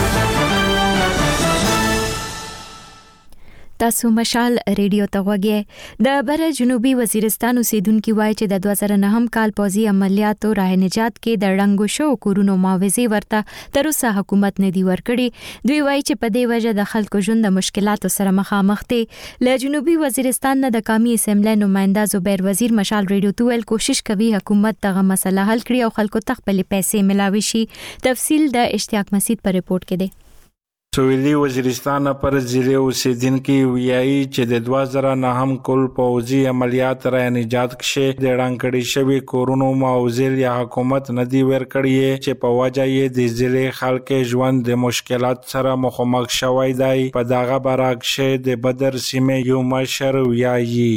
تاسو مشال ریډیو ته غوږی. د بر جنوبي وزیرستان اوسیدونکو وایي چې د دوه زره نهم کال پوځي عملیاتو راه نجات کې د رنګو شو کورونو معاوضه ورته تر اوسه حکومت نه دی ورکړي. دوی وایي چې په دې وجه د خلکو ژوند د مشکلاتو سره مخامخ دي. له جنوبي وزیرستان نه د قومي اسمبلی نماینده زبیر وزیر مشال ریډیو ته ویل کوشش کوي حکومت دغه مسله حل کړي او خلکو ته خپل پیسې ملاوي شي. تفصیل د اشتیاق مسعود په ریپورت کې دی. سویلي وزیرستان پر ضلع اوسیدونکو ویایي چې د دوه زره نهم کل پوځي عملیات را نجات کښې د ړنګ شوي کورونو معاوضې یا حکومت نه دی ورکړي چې په وجه یې د ضلع خلک ژوند د مشکلات سره مخامخ شوی دی. په دغه باره کښې د بدر سیمې یو مشر ویایي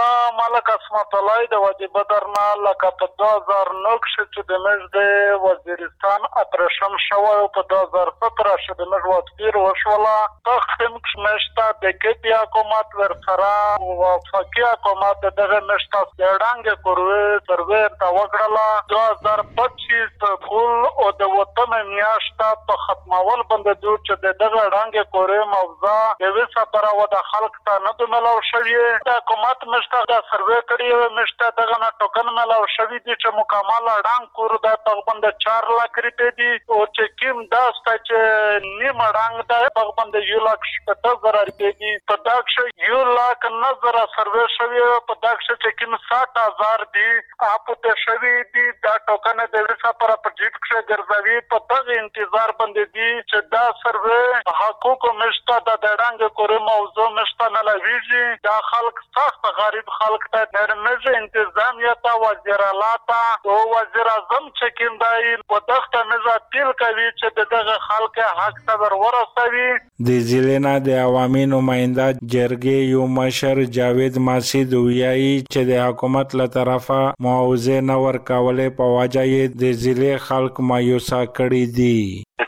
ملک اسمت الله د وادي بدر نه لکه په دوه زره نهه کښې چې د موږ د وزیرستان اترشم شوی او په دوه زره ستره چې د موږ وطفیر وشوله تخم کښې مشته د کیپي حکومت ورسره وفاقي حکومت د دغه مشته د ړنګې کروې سروې ته وکړله. دوه زره پچیس ټول او د وطن میاشته په ختمول باندې دوی چې د دغه ړنګې کورې موضوع د یوې سفره و د خلق ته نه دو ملاو شوي د حکومت مشته د سروې کړي مشته دغه نه ټوکن ملاو شوي دي چې مکمل ړنګ کور د په باندې چار لاک روپۍ دي او چې کوم دا سته چې نیم ړنګ د په باندې یو لاک شپږ زره روپۍ دي. په دا کښې یو لاک نه زره سروې شوي په دا کښې چې کوم ساټ هزار دي اپوته شوي دي دا ټوکن د یوې سفره په جیب کښې ګرځوي. په دغه انتظار باندې دي چې دا سروې حقوقو مشته د ړنګې کورې موضوع مشته نه لویږي. دا خلک سخت غریب خلک ته نرمه انتظامیه ته وزیر اعلی ته او وزیر اعظم چې کوم دی په دغه مزه تیل کوي چې دغه خلک حق ته ورسوي. د ضلع نه د عوامي نماینده جرګې یو مشر جاوید ماسید ویایي چې د حکومت له طرفه معاوضې نه ورکولې په وجه یې د ضلع خلک مایوسه کړي دي.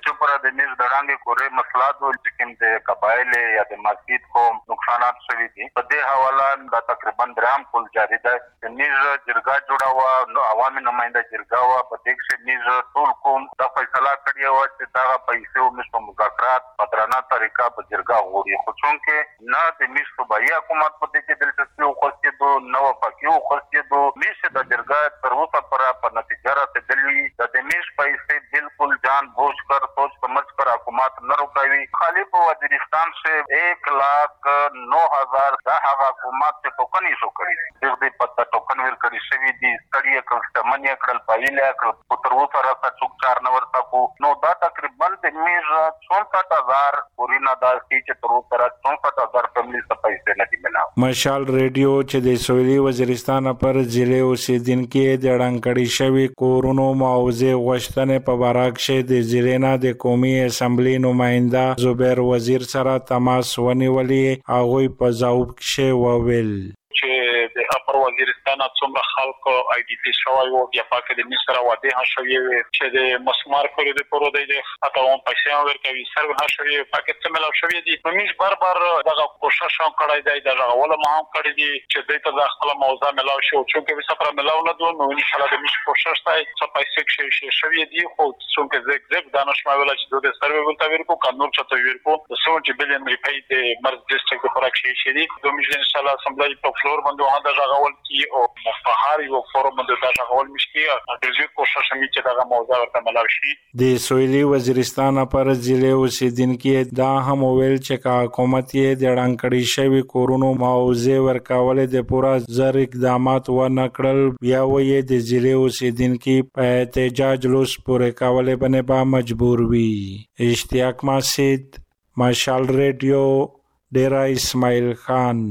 د نیز د ړنګې کورې مسلات چې کوم د قبایل یا د مسجد قوم نقصانات شوي دي په دې حواله دا تقریبا درام کل جاری ده. د نیز جرګه جوړه وه نو عوامي نماینده جرګه وه په دې کښې نیز ټول قوم دا فیصله کړې وه چې دغه پیسې ومیش په مذاکرات په درانه طریقه په جرګه غواړي خو چونکې نه د میش صوبایي حکومت په دې کښې دلچسپي وخوځېدو نه وفاقي وخوځېدو میش د جرګه تر اوسه پوره په نتیجه رسېدلي د د میش پیسې بالکل جان بوجھ کر سوچ سمجھ کر حکومت نه روکوي. خالی په وزیرستان سے ایک لاکھ نو ہزار دا هغه حکومت چې ټوکن یې شو کړي دغه په ټوکن ورکړي شوي دي ستړي یې کړل شتمن یې کړل پایله یې کړل خو تر اوسه راته څوک چار نه ورته کو نو دا تقریبا د میز چونسٹھ ہزار پورینه دا چې تر اوسه را چونسٹھ ہزار فیملی ته پیسې نه دي ملاو. مشال ریډیو چې د سویلي وزیرستان پر ضلع اوسیدونکو د ړنګ کړي شوي کورونو معاوضې غوښتنې په باره کښې د ضلع نه د قومي اسمبلی نماینده زبیر وزیر سره تماس ونیولی. هغوی په ځواب کښې وویل چې د اپر وزیرستان څومره خلکو آی ډي پی شوی وو بیا پاکه د مصر واده هم شوی وي چې د مسمار کړي د پرو دی اته هم پیسې هم ورکوي سر هم شوی پاکه څه ملاو شوی دي نو موږ بار بار دغه کوشش هم کړی دی دغه ولا ما هم کړی دي چې دوی ته د خپل موضوع ملاو شي او چې به سفر ملاو نه دوه نو ان شاء الله د موږ کوشش دی چې پیسې شي شوی دي خو څنګه زګ زګ دانش ما ویل چې دوی سروې ولته ورکو قانون چته ورکو د سوچ بلین ریپای د مرز ډیسټریکټ په راکشي شي دي دوی موږ ان شاء الله اسمبلی په فلور باندې واه د غول کی او مفاهر یو فورم باندې د غول مشکی د ډیر کوشش می چې دا موضوع ورته ملاوي شي. د سویلي وزیرستان پر ضلع اوسیدونکو دا هم ویل چې حکومت یې د ړنګ کړي شوي کورونو معاوضې ورکولې د پوره زر اقدامات ونه کړل بیا وایي د ضلع اوسیدونکو په احتجاج لوس پورې کولې باندې به مجبور وي. اشتیاق ماسید مشال ریډیو ډیرا اسماعیل خان.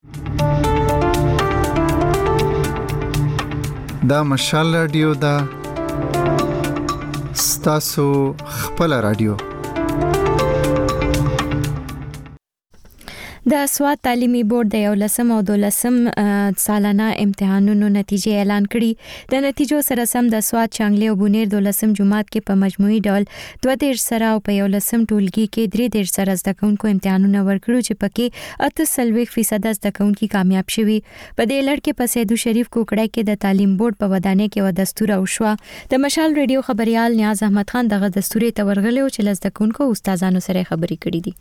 دا مشال رادیو دا ستاسو خپل رادیو. د سواد تعلیمي بورډ د یولسم او دولسم سالانه امتحانونو نتیجې اعلان کړي. د نتیجو سره سم د سواد چانګلې او بونیر دولسم جماعت کې په مجموعي ډول دوه دېرش سره او په یولسم ټولګي کې درې دېرش سره زده کوونکو امتحانونه ورکړو چې پکې اته څلوېښت فیصد زده کوونکي کامیاب شوي. په دې لړ کې په سیدو شریف کوکړای کې د تعلیم بورډ په ودانۍ کې و دستور او شو. د مشال ریډیو خبريال نیاز احمد خان دغه دستور ته ورغلی او چې زده کوونکو استادانو سره خبرې کړې دي.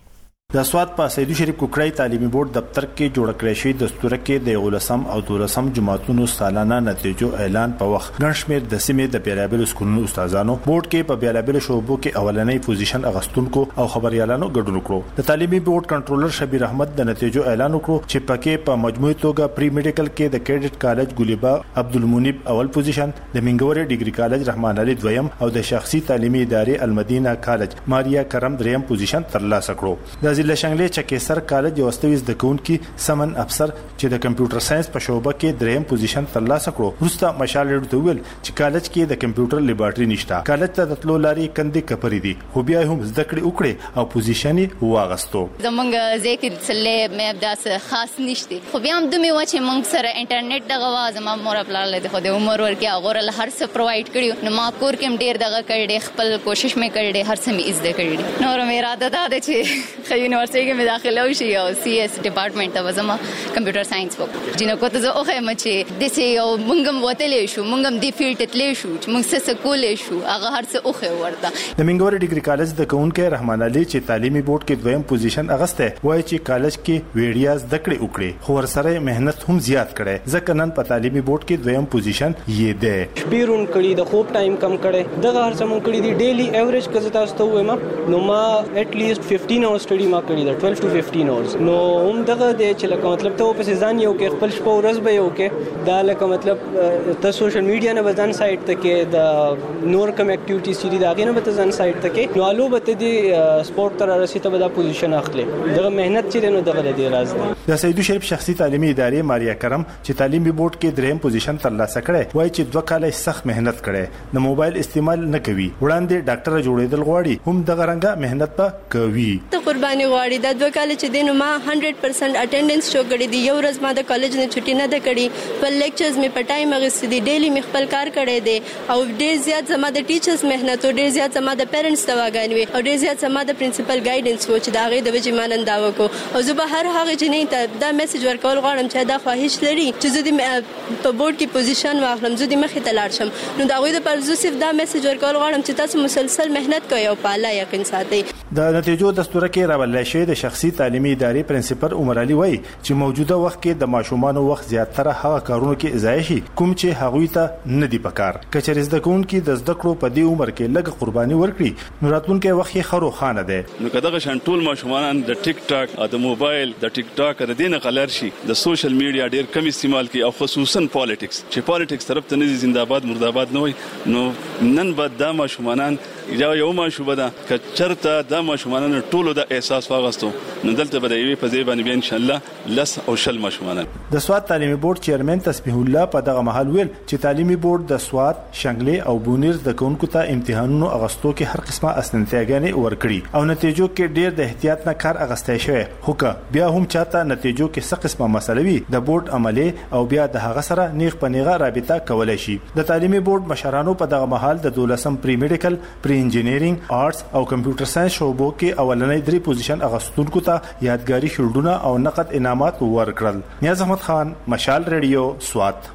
د سواد په سیدو شریف کوکړی تعلیمي بورډ دفتر کې جوړ کړی شوی دستور کې د یولسم او دولسم جماعتونو سالانه نتیجو اعلان په وخت ګڼ شمېر د سیمې د بیلابېلو سکولونو استادانو بورډ کې په بیلابېلو شعبو کې اولنۍ پوزیشن اغستونکو او خبريالانو ګډون وکړو. د تعلیمي بورډ کنټرولر شبیر احمد د نتیجو اعلان وکړو چې پکې په مجموعي توګه پری میډیکل کې د کریډټ کالج ګلیبا عبدالمنیب اول پوزیشن، د منګوري ډیګري کالج رحمان علي دویم او د شخصي تعلیمي ادارې المدینه کالج ماریا کرم دریم پوزیشن ترلاسه کړو. د ضلع شنګلې چکیسر کالج یو استویز د کونکي سمن افسر چې د کمپیوټر ساينس په شعبه کې دریم پوزیشن ترلاسه کړو. وروسته مشال ریډیو ته ویل چې کالج کې د کمپیوټر لیبارټري نشته. کالج ته د تلو لاري کندې کپري دي خو بیا هم زده کړې وکړي او پوزیشن یې واغستو. زمونږ ذکر سلې مې ابداس خاص نشته خو بیا هم دومره و چې موږ سره انټرنیټ دغه واز ما مور خپل له خو د عمر ورکه غوړل هر څه پرووايډ کړیو. نو ما کور کې ډیر دغه کړې خپل کوشش مې کړې هر څه مې زده کړې. نو مې اراده ده چې خو یونیورسيټي کې مې داخله وشي او سی اس ډپارټمنټ ته وزما کمپیوټر ساينس وکړم. جنو کوته زه اوخه مچې د سي او مونږم وتلې شو مونږم دی فیلډ تلې شو چې مونږ څه کولې شو هغه هر څه اوخه ورته. د منګوري ډیګري کالج د کونکي رحمان علي چې تعلیمي بورډ کې دویم پوزیشن اغسته وایي چې کالج کې ویډیاز د کړې وکړي خو ورسره مهنت هم زیات کړي ځکه نن په تعلیمي بورډ کې دویم پوزیشن یې ده. شپیرون کړي د خوب ټایم کم کړي دغه هر څه مونږ کړي دي. ډیلی ایوریج کزه تاسو ته وایم نو ما اټ لیست ففټین اور سټډي ما کړی دا twelve to fifteen اورز. نو هم دغه د چې لکه مطلب ته په ځان یو کې خپل شپه ورځ به یو کې دا لکه مطلب ته سوشل میډیا نه بدن سایت ته کې د نور کم اکټیویټیز چې دا غینه به ځان سایت ته کې نو الو به دي سپورت تر رسیته به دا پوزیشن اخلي. دغه مهنت چې نو دغه دی راز دی. د سیدو شریف شخصي تعلیمي ادارې ماریا کرم چې تعلیمي بورډ کې دریم پوزیشن ترلاسه کړي وایي چې دوه کاله سخت مهنت کړي د موبایل استعمال نه کوي. وړاندې ډاکټر جوړېدل غواړي هم دغه رنګه مهنت به کوي. ته قرباني غواړي د دوه کال چې دینو ما one hundred percent اټینډنس شو کړی دی. یو ورځ ما د کالج نه چھټی نه ده کړی. په لیکچرز می په ټایم غوښتي دي. ډیلی می خپل کار کړی دی او ډیر زیات زما د ټیچرز مهنت او ډیر زیات زما د پیرنټس دواګانې وي او ډیر زیات زما د پرنسپل ګایډنس و چې دا غي د وجې مانن دا وکړو. او زه به هر هغه جنې ته دا میسج ورکول غواړم چې دا خواهش لري چې زه د په بورډ کې پوزیشن واخلم زه د مخې ته لاړ شم. نو دا غوي د پر زه صرف دا میسج ورکول غواړم چې تاسو مسلسل مهنت کوئ او په الله یقین ساتئ. د نتیجو دستور کې راولای شوی د شخصي تعلیمي ادارې پرنسپل عمر علي وایي چې موجوده وخت کې د ماشومان وخت زیاتره هغه کارونه کې ضایع شي کوم چې هغوی ته نه دی پکار. کچېر زده کوونکي د زده کړو په دې عمر کې لږ قرباني ورکړي نو راتلونکي وخت یې خرو خانه ده. نو کداغه شان ټول ماشومان د ټیک ټاک او د موبایل د ټیک ټاک د دینه غلر شي د سوشل میډیا ډیر کم استعمال کوي او خصوصا پالیټکس چې پالیټکس طرف ته نه زنده‌باد مرده‌باد نه وي. نو نن بعد د ماشومان یا یو ماشوبه ده ک چرته د ماشومان ټولو د احساس واغستو نو دلته به د یوې په ځای باندې ان شاء الله لس او شل ماشومان. د سواد تعلیمي بورډ چیرمن تسبیح الله په دغه محل ویل چې تعلیمي بورډ د سواد شنګلې او بونیر د کونکو ته امتحانونو اغستو کې هر قسمه اسنتیاګانې ورکړي او نتیجو کې ډیر د احتیاط نه کار اغستای شوی خو بیا هم چاته نتیجو کې څه قسمه مسله وي د بورډ عملی او بیا د هغه سره نیغ په نیغه رابطه کولای شي. د تعلیمي بورډ مشرانو په دغه محل د دولسم پری میډیکل پری انجینرینګ آرټس او کمپیوټر ساينس شعبو کې اولنۍ درې پوزیشن اغستونکو ته یادګاری شیلډونه او نقد انعامات ورکړل. نیاز احمد خان، مشال ریډیو، سوات.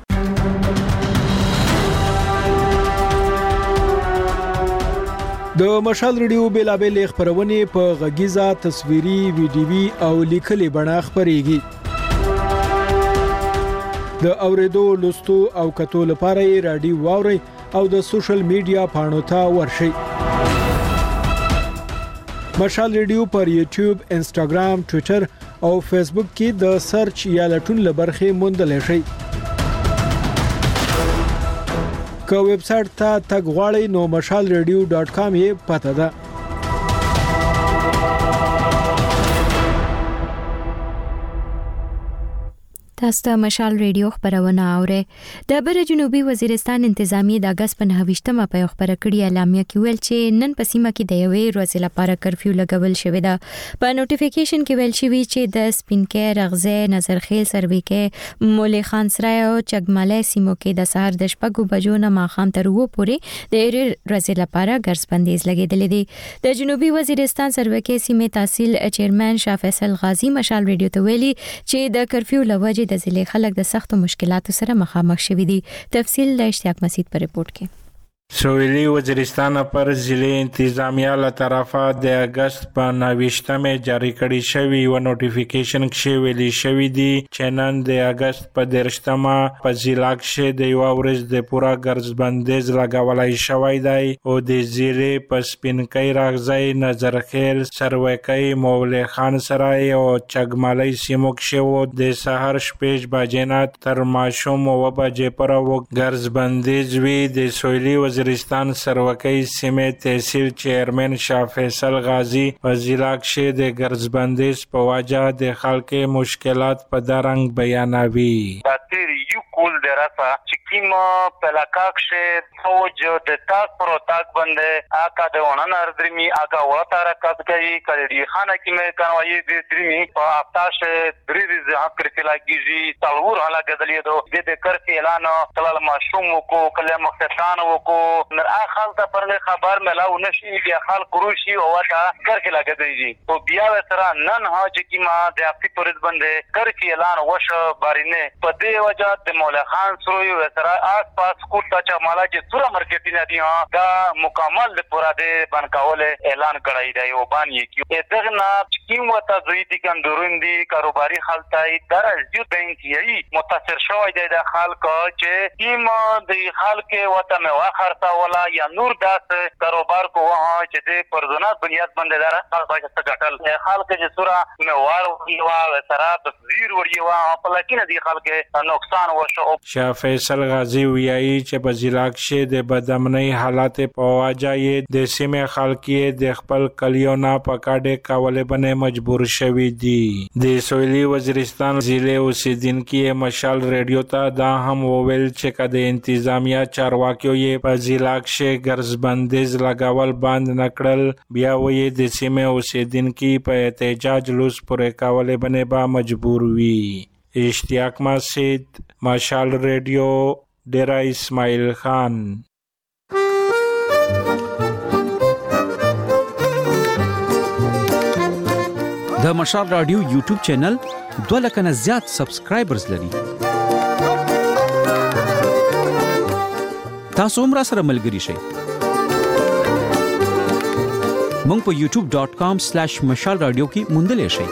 د مشال ریډیو بیلابل خبرونه په غږیزه تصویري ویډیوي او لیکلي بڼه خبريږي. د اوریدو لوستو او کتو لپاره رادیو واوري او د سوشل میډیا پاڼو ته ورشئ. مشال ریډیو پر یوټیوب، انسټاګرام، ټوئیټر او فیسبوک کې د سرچ یا لټون لبرخه موندل شي. که ویب سټ ته تګ غواړئ نو مشال ریډیو ډاټ کام یې پته ده. تاسو ته مشال ریډیو خبرونه اورئ. د بر جنوبي وزیرستان انتظامیه د اگست په نهه په خبره کړې اعلامیه کې ویل چې نن په سیمه کې د یوې ورځې لپاره کرفیو لګول شوې ده. په نوټیفیکیشن کې ویل شوی چې د سپینکې، رغزه، نظرخیل، سرویکې، مولې خان سرای او چګمالې سیمو کې د سهار د شپږو بجو نه ماښام تر اوه پورې د یوې ورځې لپاره ګرځبندیز لګیدلې دي. د جنوبي وزیرستان سرویکې سیمې تحصیل چیرمن شاه فیصل غازی مشال ریډیو ته ویلي چې د کرفیو لوجې د ضلع خلک د سختو مشکلاتو سره مخامخ شوي دي. تفصیل د اشتیاق مسید په ریپورت کې. سویلی وزیرستان پر ضلع انتظامیه له طرفه د اگست په نویشتمه جاری کړی شوی و نوټیفیکیشن کې ویلي شوی دی چې نن د اگست په درشتمه په ضلع کې د یو ورځ د پورا ګرځبندیز لګولای شوی دی او د ضلع په سپینکۍ راغځي نظرخیل سروکۍ مولوی خان سرای او چګمالي سیمو کې د سحر شپږ بجې نه تر ماشوم و بجې پر و ګرځبندیز وی د سویلی وزیرستان سروکۍ سیمې تحصیل چیرمن شاه فیصل غازی په ضلع کې د ګرځبندیز په وجه د خلکو مشکلات په درنګ بیانوي. یو کول دراسه چې کیم په لکاکشه فوج د تاک پر تاک باندې آکا د ونن اردرمی آکا وتا رکاب کوي کړي خانه کې کوي د درمی په افتاش درې ز حق کړي کیږي تلور حالا غدلې دو د کرتی اعلان کله ماشوم کو کله مختتان وکو نر اخال ته پر خبر ملاو نشي بیا خال کروشي او وتا کرکی لګدېږي او بیا سره نن ها چې کیما د اپی پرد باندې کرکی اعلان وشو بارینه په دې وجه د مولا خان سروي وسره آس پاس کوټه چا مالا چې سوره مارکیټینه دی ها دا مکمل پورا د بنکاول اعلان کړی دی او باندې کی دغه نه کیم وتا زوی دي کندروندي کاروباري خلطای درز یو بانک یې متاثر شوی دی د خلک چې کیم د خلک وته مې واخرتا ولا یا نور داس کاروبار کو وها چې د پرزونات بنیاد باندې دار خلک څخه ګټل خلک چې سوره مې وار ویوا سره تصویر وریوا په لکه دي خلک نقصان شاه فیصل غازی ویایي چې په ضلع کې د بدامنۍ حالات په واجه د سیمې خلکو د خپل کلیونه په کاډه کولې باندې مجبور شوي دي. د سویلی وزیرستان ضلع اوسیدونکو مشال ریډیو ته دا هم وویل چې کله انتظامیه چارواکیو یې په ضلع کې ګرځبندیز لګول بند نکړل بیا وې د سیمې اوسیدونکو په احتجاج لوس پورې کولې باندې با مجبور وي. اشتیاق مسجد مشال ریډیو ډیرا اسماعیل خان. د مشال رادیو یوټیوب چینل دوه لکه نه زیات سبسکرایبرز لري. تاسو هم را سره ملګري شئ. مونږ په یوټیوب ډاٹ کام سلیش مشال رادیو کې موندلی شئ.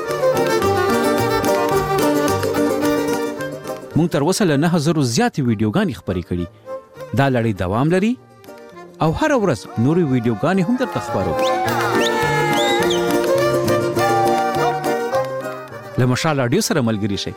مونږ تر اوسه له نه هزارو زیاتې ویډیوګانې خپرې کړي. دا لړۍ دوام لري او هر ورځ نورې ویډیوګانې هم درته خپرو. له مشال رادیو سره ملګري شئ.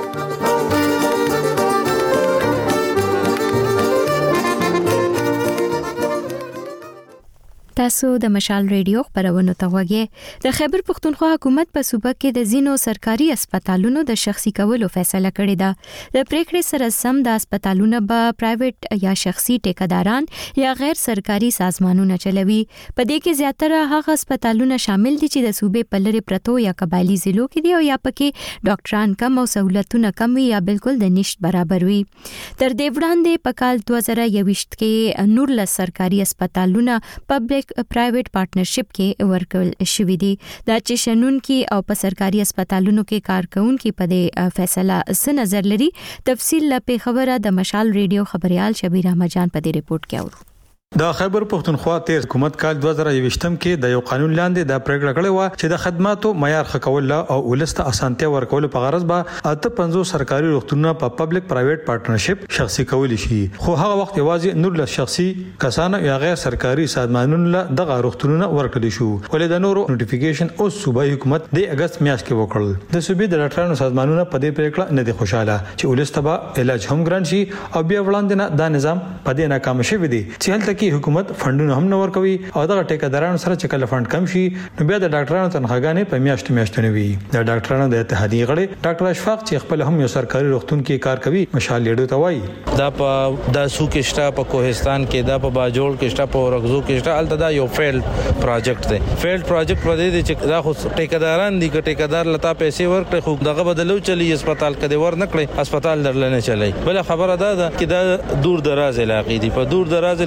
تاسو د مشال ریډیو خبرونه توګه د خیبر پختونخوا حکومت په صوبه کې د زینو سرکاري هسپتالونو د شخصي کولو فیصله کړې ده. د پریکړې سره سم د هسپتالونو به پرایویټ یا شخصي ټیکداران یا غیر سرکاري سازمانونه چلوي. په دې کې زیاتره هغه هسپتالونه شامل دي چې د صوبې په لری پرتو یا قبایلی ضلعو کې دي او یا پکې ډاکټران کم او سہولتونه کم وي یا بالکل د نشټ برابر وي. تر دې وړاندې په کال دوه زره یوویشت کې نور له سرکاري هسپتالونه پبلک پرایویټ پارټنرشپ کې ورکول شوې دي. دا چې شنونکي او په سرکاري هسپتالونو کې کارکونکي په دې فیصله څه نظر لري تفصیل لا خبره د مشال ریډیو خبريال شبیر احمد جان په دې ریپورت کې اورو. د خیبر پختونخوا تیر حکومت کال دوه زره یوویشت کې د یو قانون لاندې د پریکړه کړې و چې د خدماتو معیار ښه کول او ولسته اسانتیا ورکول په غرض به اته پنځوس سرکاري روغتونونه په پبلک پرایویټ پارټنرشپ شخصي کول شي. خو هغه وخت یوازې نور له شخصي کسانو یا غیر سرکاري سازمانونو له دغه روغتونونه ورکړل شو. ولې د نورو نوټیفیکیشن او صوبایي حکومت د اگست میاشت کې وکړل. د صوبې د ډاکټرانو سازمانونو په دې پریکړه نه دي خوشاله چې ولسته به علاج هم ګران شي او بیا وړاندې نه دا نظام په دې ناکام شوی دی چې هلته کې حکومت فند هم نه ورکوي او دغه ټیکدارانو سره چې کله فند کم شي نو بیا د ډاکټرانو تنخواګانې په میاشتو میاشتونو وي. د ډاکټرانو د اتحادیې غړي ډاکټر اشفاق چې خپل هم یو سرکاري روغتون کې کار کوي مشال لیډو ته وایي دا په د سو کې شته په کوهستان کې دا په باجوړ کې شته په ورغزو کې شته الته دا یو فیلډ پروجیکټ دی. فیلډ پروجیکټ په دې چې دا خو ټیکداران دي چې ټیکدار لتا پیسې ورکړي خو دغه بدلو چلی هسپتال کده ور نکړي هسپتال درلنه چلی. بل خبره دا ده چې دا دور دراز علاقې دي په دور دراز علاقو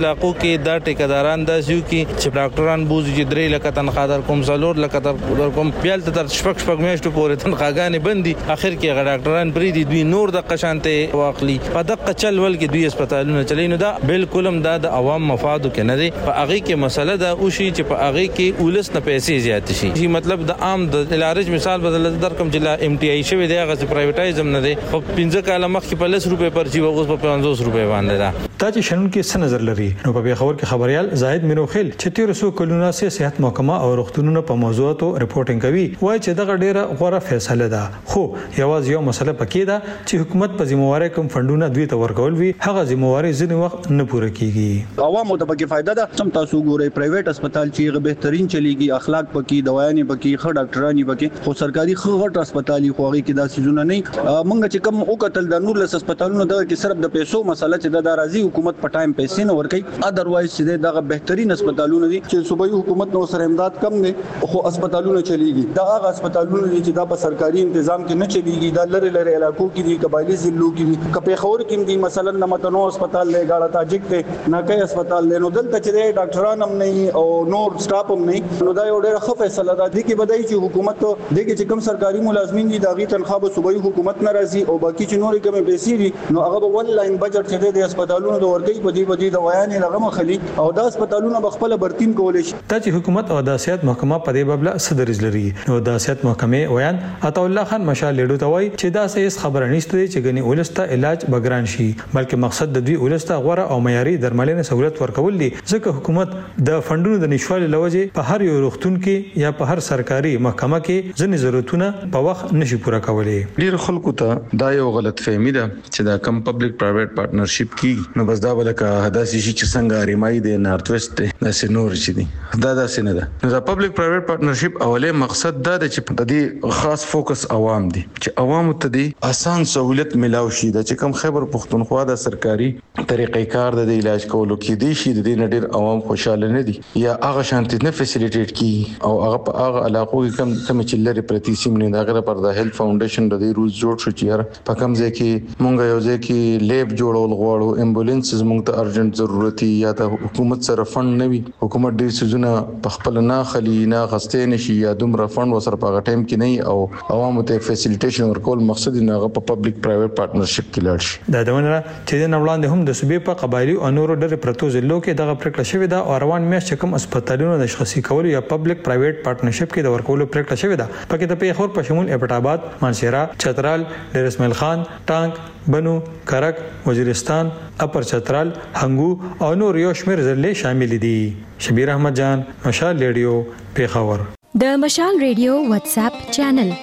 کې دا ټیکداران داسیو کې چې ډاکټران بوزي چې درې لکه تنخواه در کوم څلور لکه در کوم بیل تر شپږ شپږ میاشتو پورې تنخواهګانې بندي اخر کې غ ډاکټران پری دي دوی نور د قشانته واخلي په دغه چل ول کې دوی هسپتالونه چلینو دا بالکل هم دا د عوام مفادو کې نه دي په هغه کې مسله دا او شي چې په هغه کې ولس نه پیسې زیات شي چې مطلب د عام د علاج مثال بدل در کوم چې ام ټي آی شوی دی هغه پرایویټایزم نه دی خو پنځه کاله مخکې په لس روپے پرچی وغوس په پنځوس روپے باندې دا تا چې شنن کې څه نظر لري نو په خبر کې خبريال زاهد میروخیل چې تیر سو کلونه سه صحت محکمه او روغتونونو په موضوعاتو رپورټینګ کوي وایي چې دغه ډیره غوړه فیصله ده خو یوازې یو مسله پکې ده چې حکومت په ذمہواری کوم فندونه دوی ته ورکول وي هغه ذمہواری ځینې وخت نه پوره کیږي عوامو ته پکې فائدہ ده سم تاسو ګورئ پرایویټ هسپتال چې بهترین چلیږي اخلاق پکې دوايانې پکې خو ډاکټرانی پکې خو سرکاري خو غټ هسپتالي خو هغه کې دا سيزونه نه مونږ چې کوم او قتل د نور لس هسپتالونو دغه کې صرف د پیسو مسله چې د راضي حکومت په ټایم پیسې نه ورکړي اذروایز چې دغه بهترین هسپتالونه دي چې صوبایي حکومت نو سره امداد کم نه خو هسپتالونه چلیږي دا هغه هسپتالونه دي چې دا په سرکاري تنظیم کې نه چلیږي دا لری لری علاقو کې دي قبایلی ضلعو کې دي کپه خور کې دي مثلا نمتنو هسپتال له غاړه تاجک ته ناکي هسپتال له نو دلته چې ډاکټران هم نه او نور سټاف هم نه نو دا یو ډېر ښه فیصله ده دي کې بدایي چې حکومت دغه چې کوم سرکاري ملازمین دي داغي تنخواه به صوبایي حکومت ناراضي او باقي چې نورې کومې پیسې دي نو هغه ون لاین بجټ چې د هسپتالونو د ورګي بدی بدی دوايانې لغه مخلي او د هسپتالونو بخپل برتین کولې شي ته چې حکومت او د سیاست محکمه په دې بابل صدر لري نو د سیاست محکمه ویان عطا الله خان مشال لیډو ته وایي چې دا سیس خبره نشته چې غني ولسته علاج بګران شي بلکې مقصد د دوی ولسته غوړه او معیاري درملنه سہولت ورکول دي ځکه حکومت د فندونو د نشوالي لوجه په هر یو روغتون کې یا په هر سرکاري محکمه کې ځینې ضرورتونه په وخت نشي پوره کولای ډیر خلکو ته دا یو غلط فهمي ده چې دا کم پبلک پرایویټ پارټنرشپ کی نو بس دا ولکه هداسي شي چې څنګه ریمای دی نارت ویسټ د سينور چې دي دا دا سینه ده نو دا پبلک پرایویټ پارټنرشپ اوله مقصد دا د چې د دې خاص فوکس عوام دي چې عوام ته دي آسان سہولت ملاو شي د چې کم خیبر پختونخوا د سرکاري طریقې کار د علاج کولو کې دي شي د دې نډیر عوام خوشاله نه دي یا هغه شانتي نه فیسیلیټیټ کی او هغه په هغه علاقو کې کم کم چې لري پرتی سیم نه دا غره پر د هیلث فاونډیشن د دې روز جوړ شو چې په کم ځای کې مونږ یو ځای کې لیب جوړول غواړو امبولانسز مونږ ته ارجنټ ضرورت یا د حکومت سره فند نه وي حکومت ډیر سيزونه په خپل نه خلی نه غستې نشي یا دومره فند وسره په ټایم کې نه او عوامو ته فیسیلیټیشن ورکول مقصد نه هغه په پبلک پرایویټ پارټنرشپ کې لاړ شي دا دونه چې د وړاندې هم د صوبې په قبایلی او نورو ډېر پروتو ضلعو کې دغه پریکړه شوې ده او روان میاشت کوم هسپتالونو د شخصي کول یا پبلک پرایویټ پارټنرشپ کې د ورکولو پریکړه شوې ده پکې د پیښور په شمول ابټ آباد مانسیرا چترال ډیر اسماعیل خان ټانک بنو کرک وزیرستان اپر چترال هنګو او نور یو شمېر ضلع شامل دي شبیر احمد جان مشال ریډیو پیښور د مشال ریډیو واتس اپ چینل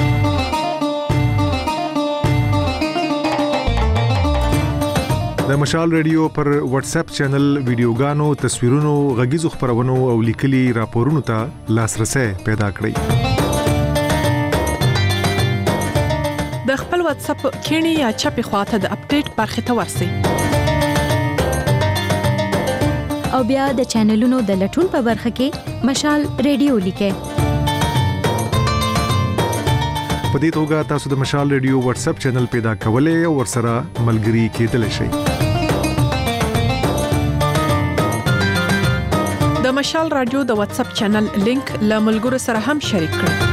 د مشال ریډیو پر واتس اپ چینل ویډیوګانو تصویرونو غږیزو خبرونو او لیکلي راپورونو ته لاسرسي پیدا کړئ د خپل واتس اپ کینی یا چپی خواته د اپډیټ برخه ته ورسی او بیا د چینلونو د لټون په برخه کې مشال ریډیو لیکه په دې توګه تاسو د مشال ریډیو واتس اپ چینل پیدا کولای او ورسره ملګري کېدلی شئ د مشال رادیو د واتس اپ چینل لینک له ملګرو سره هم شریک کړئ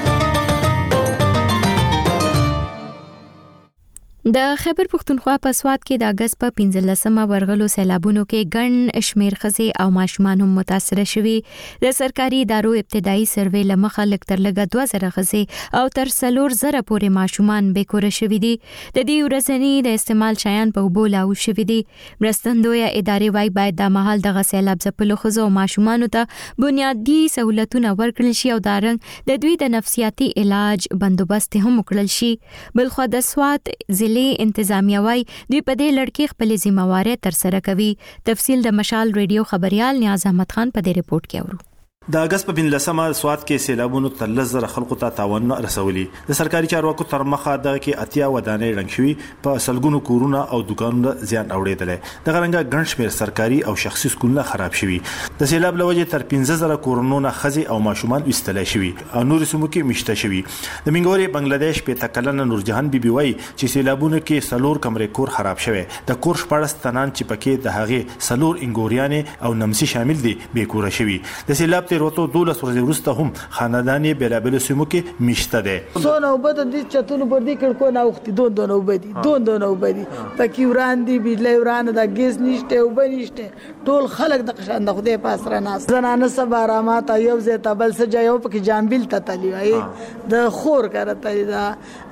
د خیبر پختونخوا په سواد کې د اگست په پنځلسمه ورغلو سیلابونو کې ګڼ شمیر ښځې او ماشومان هم متاثر شوي د سرکاري ادارو ابتدایي سروې لمخه لږ تر لږه دوه زره ښځې او تر څلور زره پورې ماشومان بې کوره شوي دي د دې ورځني د استعمال شیان په اوبو لاهو شوي دي مرستندویه ادارې وايي باید د مهال دغه سیلاب ځپلو ښځو او ماشومانو ته بنیادي سہولتونه ورکړل شي او دارنګ د دوی د نفسیاتي علاج بندوبست هم وکړل شي بلخو د سواد ضلع انتظامیه وايي دوی په دې لړ کې خپل ذمہواري تر سره کوي تفصیل د مشال ریډیو خبريال نیاز احمد خان په دې ریپورت کې اورو د اگست په بنلسمه سواد کې سیلابونو تر لزر خلکو ته تاوان رسولي. د سرکاري چارواکو تر مخه د کې اتیا ودانې رنګ شوي په سلګونو کورونه او دکانونه زیان اوړېدل. د غرنګ ګڼ شمېر سرکاري او شخصي سکولونه خراب شوي. د سیلاب لوجه تر پنځه زره کورونو خزي او ماشومان وستل شوي او نور سیمو کې مشته شوي. د منګوري بنگلاديش په تکلن نورجهان بیبي وای چې سیلابونو کې سلور کمرې کور خراب شوی. د کور شپږ تنان چې پکې د هغه سلور انګوريانې او نمسي شامل دي به کور شوي. د سیلاب تیروتو دولس ورځې وروسته هم خاندانې بېلابېلو سیمو کې میشته دی. څو نوبت دي چتونو پر دې کړکو نه وختي دون دون وبدي دون دون وبدي پکې وران دي بجلی وران د ګیس نشته او بنشته ټول خلک د قشان د خدای پاس را ناس زنانه سبا رامات یو زه تبل سجا یو پکې جامبل ته تلی وای د خور کرته دا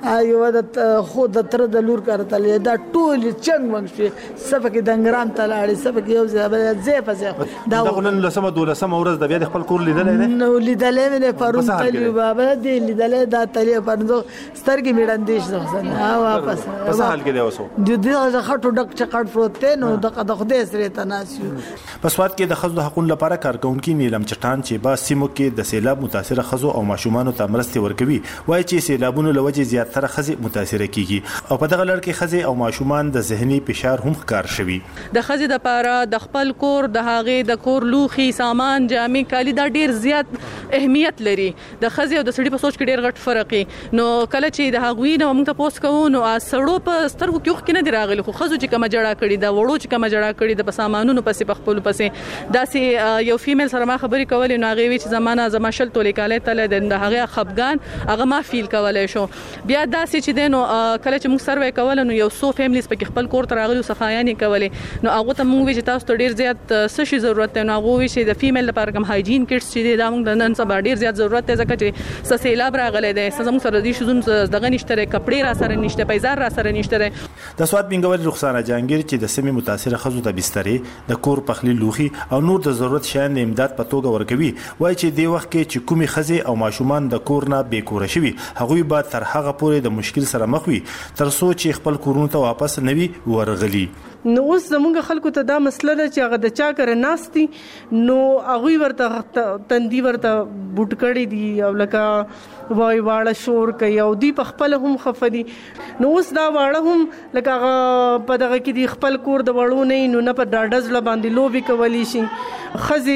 یو د خود د تر د لور کرته دا ټول چنګ ونګ شي سبکه دنګرام تلاړي سبکه یو زه زه فزه دا ولن لسمه دولسمه ورځ د بیا د خپل کور لیدل نو لیدلې مې پرون تلی بابا دې لیدلې دا تلی پرندو سترګې میړندې شو او واپس په حال کې دی اوسو د دې خټو ډک چقړ پروت نو د خدای سره تناسیو. په سواد کې د خزو حقوقو لپاره کارکونکو نیلم چټان چې با سیمو کې د سیلاب متاثر خزو او ماشومان ته مرستې ورکوي وایي چې سیلابونو لوجه زیاتره خزي متاثر کیږي او په دغه لړ کې خزي او ماشومان د ذهني فشار هم ښکار شوي. د خزي د پاره د خپل کور د هاغه د کور لوخي سامان جامې کالي دا ډیر زیات اهمیت لري. د خزي او د سړي په سوچ کې ډیر غټ فرق دی. نو کله چې د هغوی نو موږ ته پوس کوو نو سړو په سترګو کې وخت نه دی راغلی خو خزو چې کوم جړه کړي دا وړو چې کوم جړه کړي د سامانونو پسې په خپل پسې داسې یو فیمیل سره ما خبرې کولې نو هغه وی چې زمانہ زما شل تولې کاله تل د هغه خفغان هغه ما فیل کولای شو. بیا داسې چې دینو کله چې موږ سروې کول نو یو سو فیملیز په خپل کور ته راغلي صفایانې کولې نو هغه ته موږ وی چې تاسو ته ډیر زیات څه شي ضرورت دی نو هغه وی چې د فیمیل لپاره کوم هایجین کټس چې دا موږ نن سبا ډیر زیات ضرورت دی ځکه چې سیلاب راغلی دی زموږ سره د شوزون دغه نشته کپړې را سره نشته پیزار را سره نشته. د سواد بنګوري رخصانه جهانگیر چې د سیمې متاثر خزو ته بسترې د کور پخلی لوخي او نور د ضرورت شیان د امداد په توګه ورکوي وایي چې د وخت کې چې کومي خزي او ماشومان د کور نه بې کور شوي هغوی به تر هغه پورې د مشکل سره مخ وي تر څو چې خپل کورونو ته واپس نوي ورغلي. نو اوس زموږ خلکو ته دا مسله ده چې هغه د چا کر ناستي نو هغه ورته تندي ورته بوت کړي دي او لکه وای واړه شور کوي او دی په خپل هم خفدي. نو اوس دا واړه هم لکه په دغه کې دی خپل کور د وړو نه نو نه په ډاډز ل باندې لوبي کولی شي خزي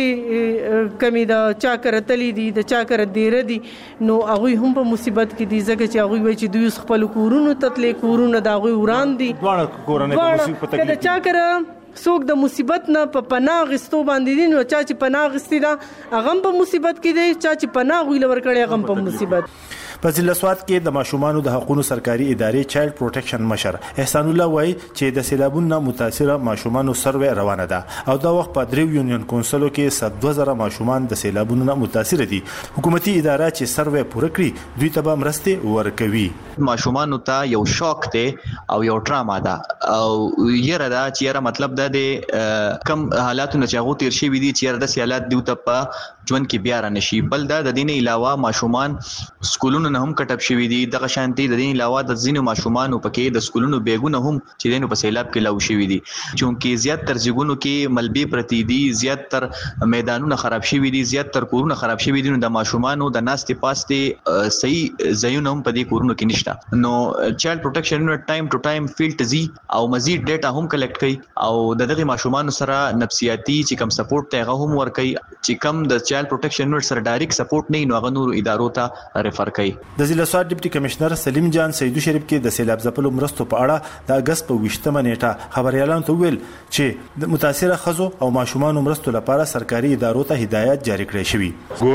کمی دا چا کر تلی دي د چا کر ډیر دي نو هغه هم په مصیبت کې دي ځکه چې هغه وای چې دوی خپل کورونو تتلې کورونه دا هغه وران دي دواړه کورونه په مصیبت کې چا کر څوک د مصیبت نه په پناه غستو باندې دي نو چا چې پناه غستی دا هغه په مصیبت کې دی چا چې پناه ویل ورکړي هغه په مصیبت. په ضلع سواد کې د ماشومانو د حقوقو سرکاري ادارې چایلډ پروټیکشن مشر احسان الله وایي چې د سیلابونو متاثره ماشومانو سروې روانه ده او دا وخت په دریو یونین کونسلو کې دوه زره ماشومان د سیلابونو متاثر دي. حکومتي اداره چې سروې پوره کړي دوی ته به مرستې ورکوي. ماشومانو ته یو شوک دی او یو ډراما ده او یره دا چې یره مطلب دا دی کم حالاتونه چې هغه تیر شي وي دي چې یره د سیالات دی ته په ژوند کې بیا را نشي بل دا د دین علاوه ماشومان سکولونو نه هم کټپ شوي دي دغه شانتي د دین علاوه د ځینو ماشومانو پکې د سکولونو بیګونه هم چې دینو په سیلاب کې لاو شوي دي چونکې زیات تر ځګونو کې ملبي پرتی دي زیات تر میدانونه خراب شوي دي زیات تر کورونه خراب شوي دي نو د ماشومانو د ناستې پاستې صحیح ځایونه هم په دې کورونو کې نشته نو چایلډ پروټیکشن یونټ ټایم ټو ټایم فیلډ زی او مزید ډیټا هم کلیکټ کوي او د دغه ماشومانو سره نفسیاتي چې کم سپورټ ته هغه هم ورکوي چې کم د چایلډ پروټیکشن یونټ سره ډایرکټ سپورټ نه نو هغه نور ادارو ته ریفر کوي. د ضلع سواد ډیپټي کمشنر سلیم جان سیدو شریف کې د سیلاب ځپلو مرستو په اړه د اگست په ویشتمه نیټه خبريالانو ته ویل چې د متاثره خزو او ماشومان مرستو لپاره سرکاري ادارو ته هدایت جاری کړې شوی.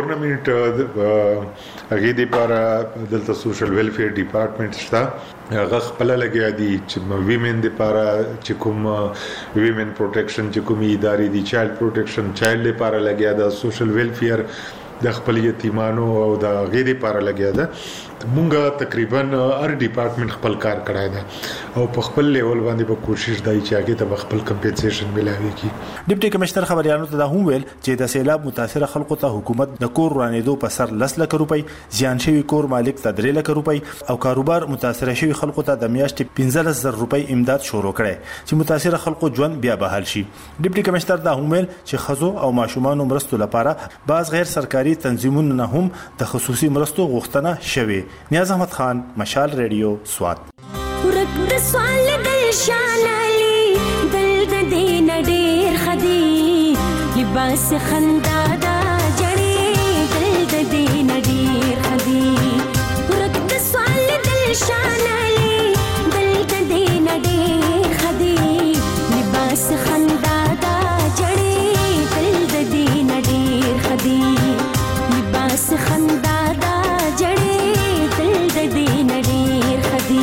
ګورنمنت هغه د لپاره دلته سوشل ویلفیر ډپارټمنټ شته هغه خپل لګیا دي چې ویمن د لپاره چې کوم ویمن پروټیکشن چې کوم ادارې دي چایلډ پروټیکشن چایلډ لپاره لګیا ده سوشل ویلفیر د خپل یتیمانو او د غیر لپاره لګیا ده مونږه تقریبا هر ډپارټمنټ خپل کار کړای دا او په خپل لیول باندې به کوشش دای چې هغه ته خپل کمپنسیشن ملاوي کی. ډیپټي کمشنر خبريالانو ته دا هم ویل چې د سیلاب متاثر خلکو ته حکومت د کور رانیدو په سر لس لک روپۍ، زیان شوی کور مالک ته درې لک روپۍ او کاروبار متاثر شوی خلکو ته د میاشتې پنځه زره روپۍ امداد شروع کړي چې متاثر خلکو ژوند بیا بحال شي. ډیپټي کمشنر دا هم ویل چې خزو او ماشومان مرستو لپاره بعض غیر سرکاري تنظیمونو نه هم د خصوصي مرستو غوښتنه شوه. نیاز احمد خان، مشال ریډیو، سوات. ورک سوال دل شانلی دل د دین ډیر خدي لباس خندا دا جړې دل د دین ډیر خدي ورک سوال دل شانلی دل د دین ډیر خدي لباس خندا دا جړې دل د دین ډیر خدي لباس خندا دا جړې دل د دین ډیر خدي.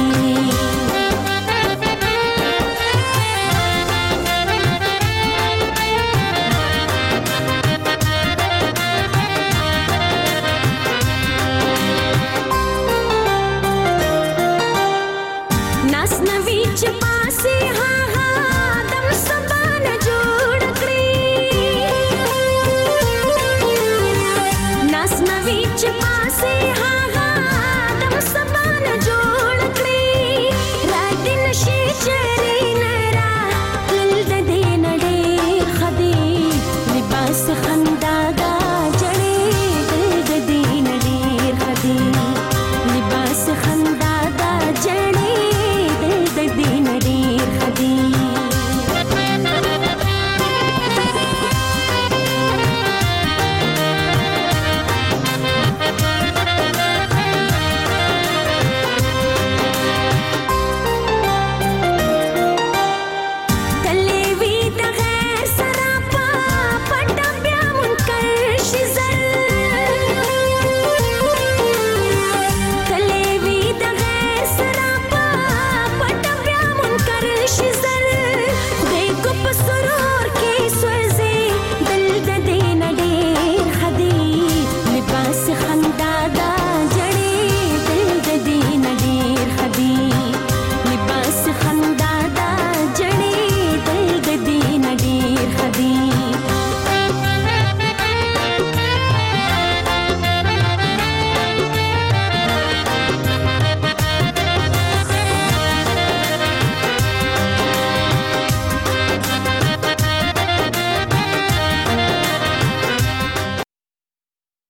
Chip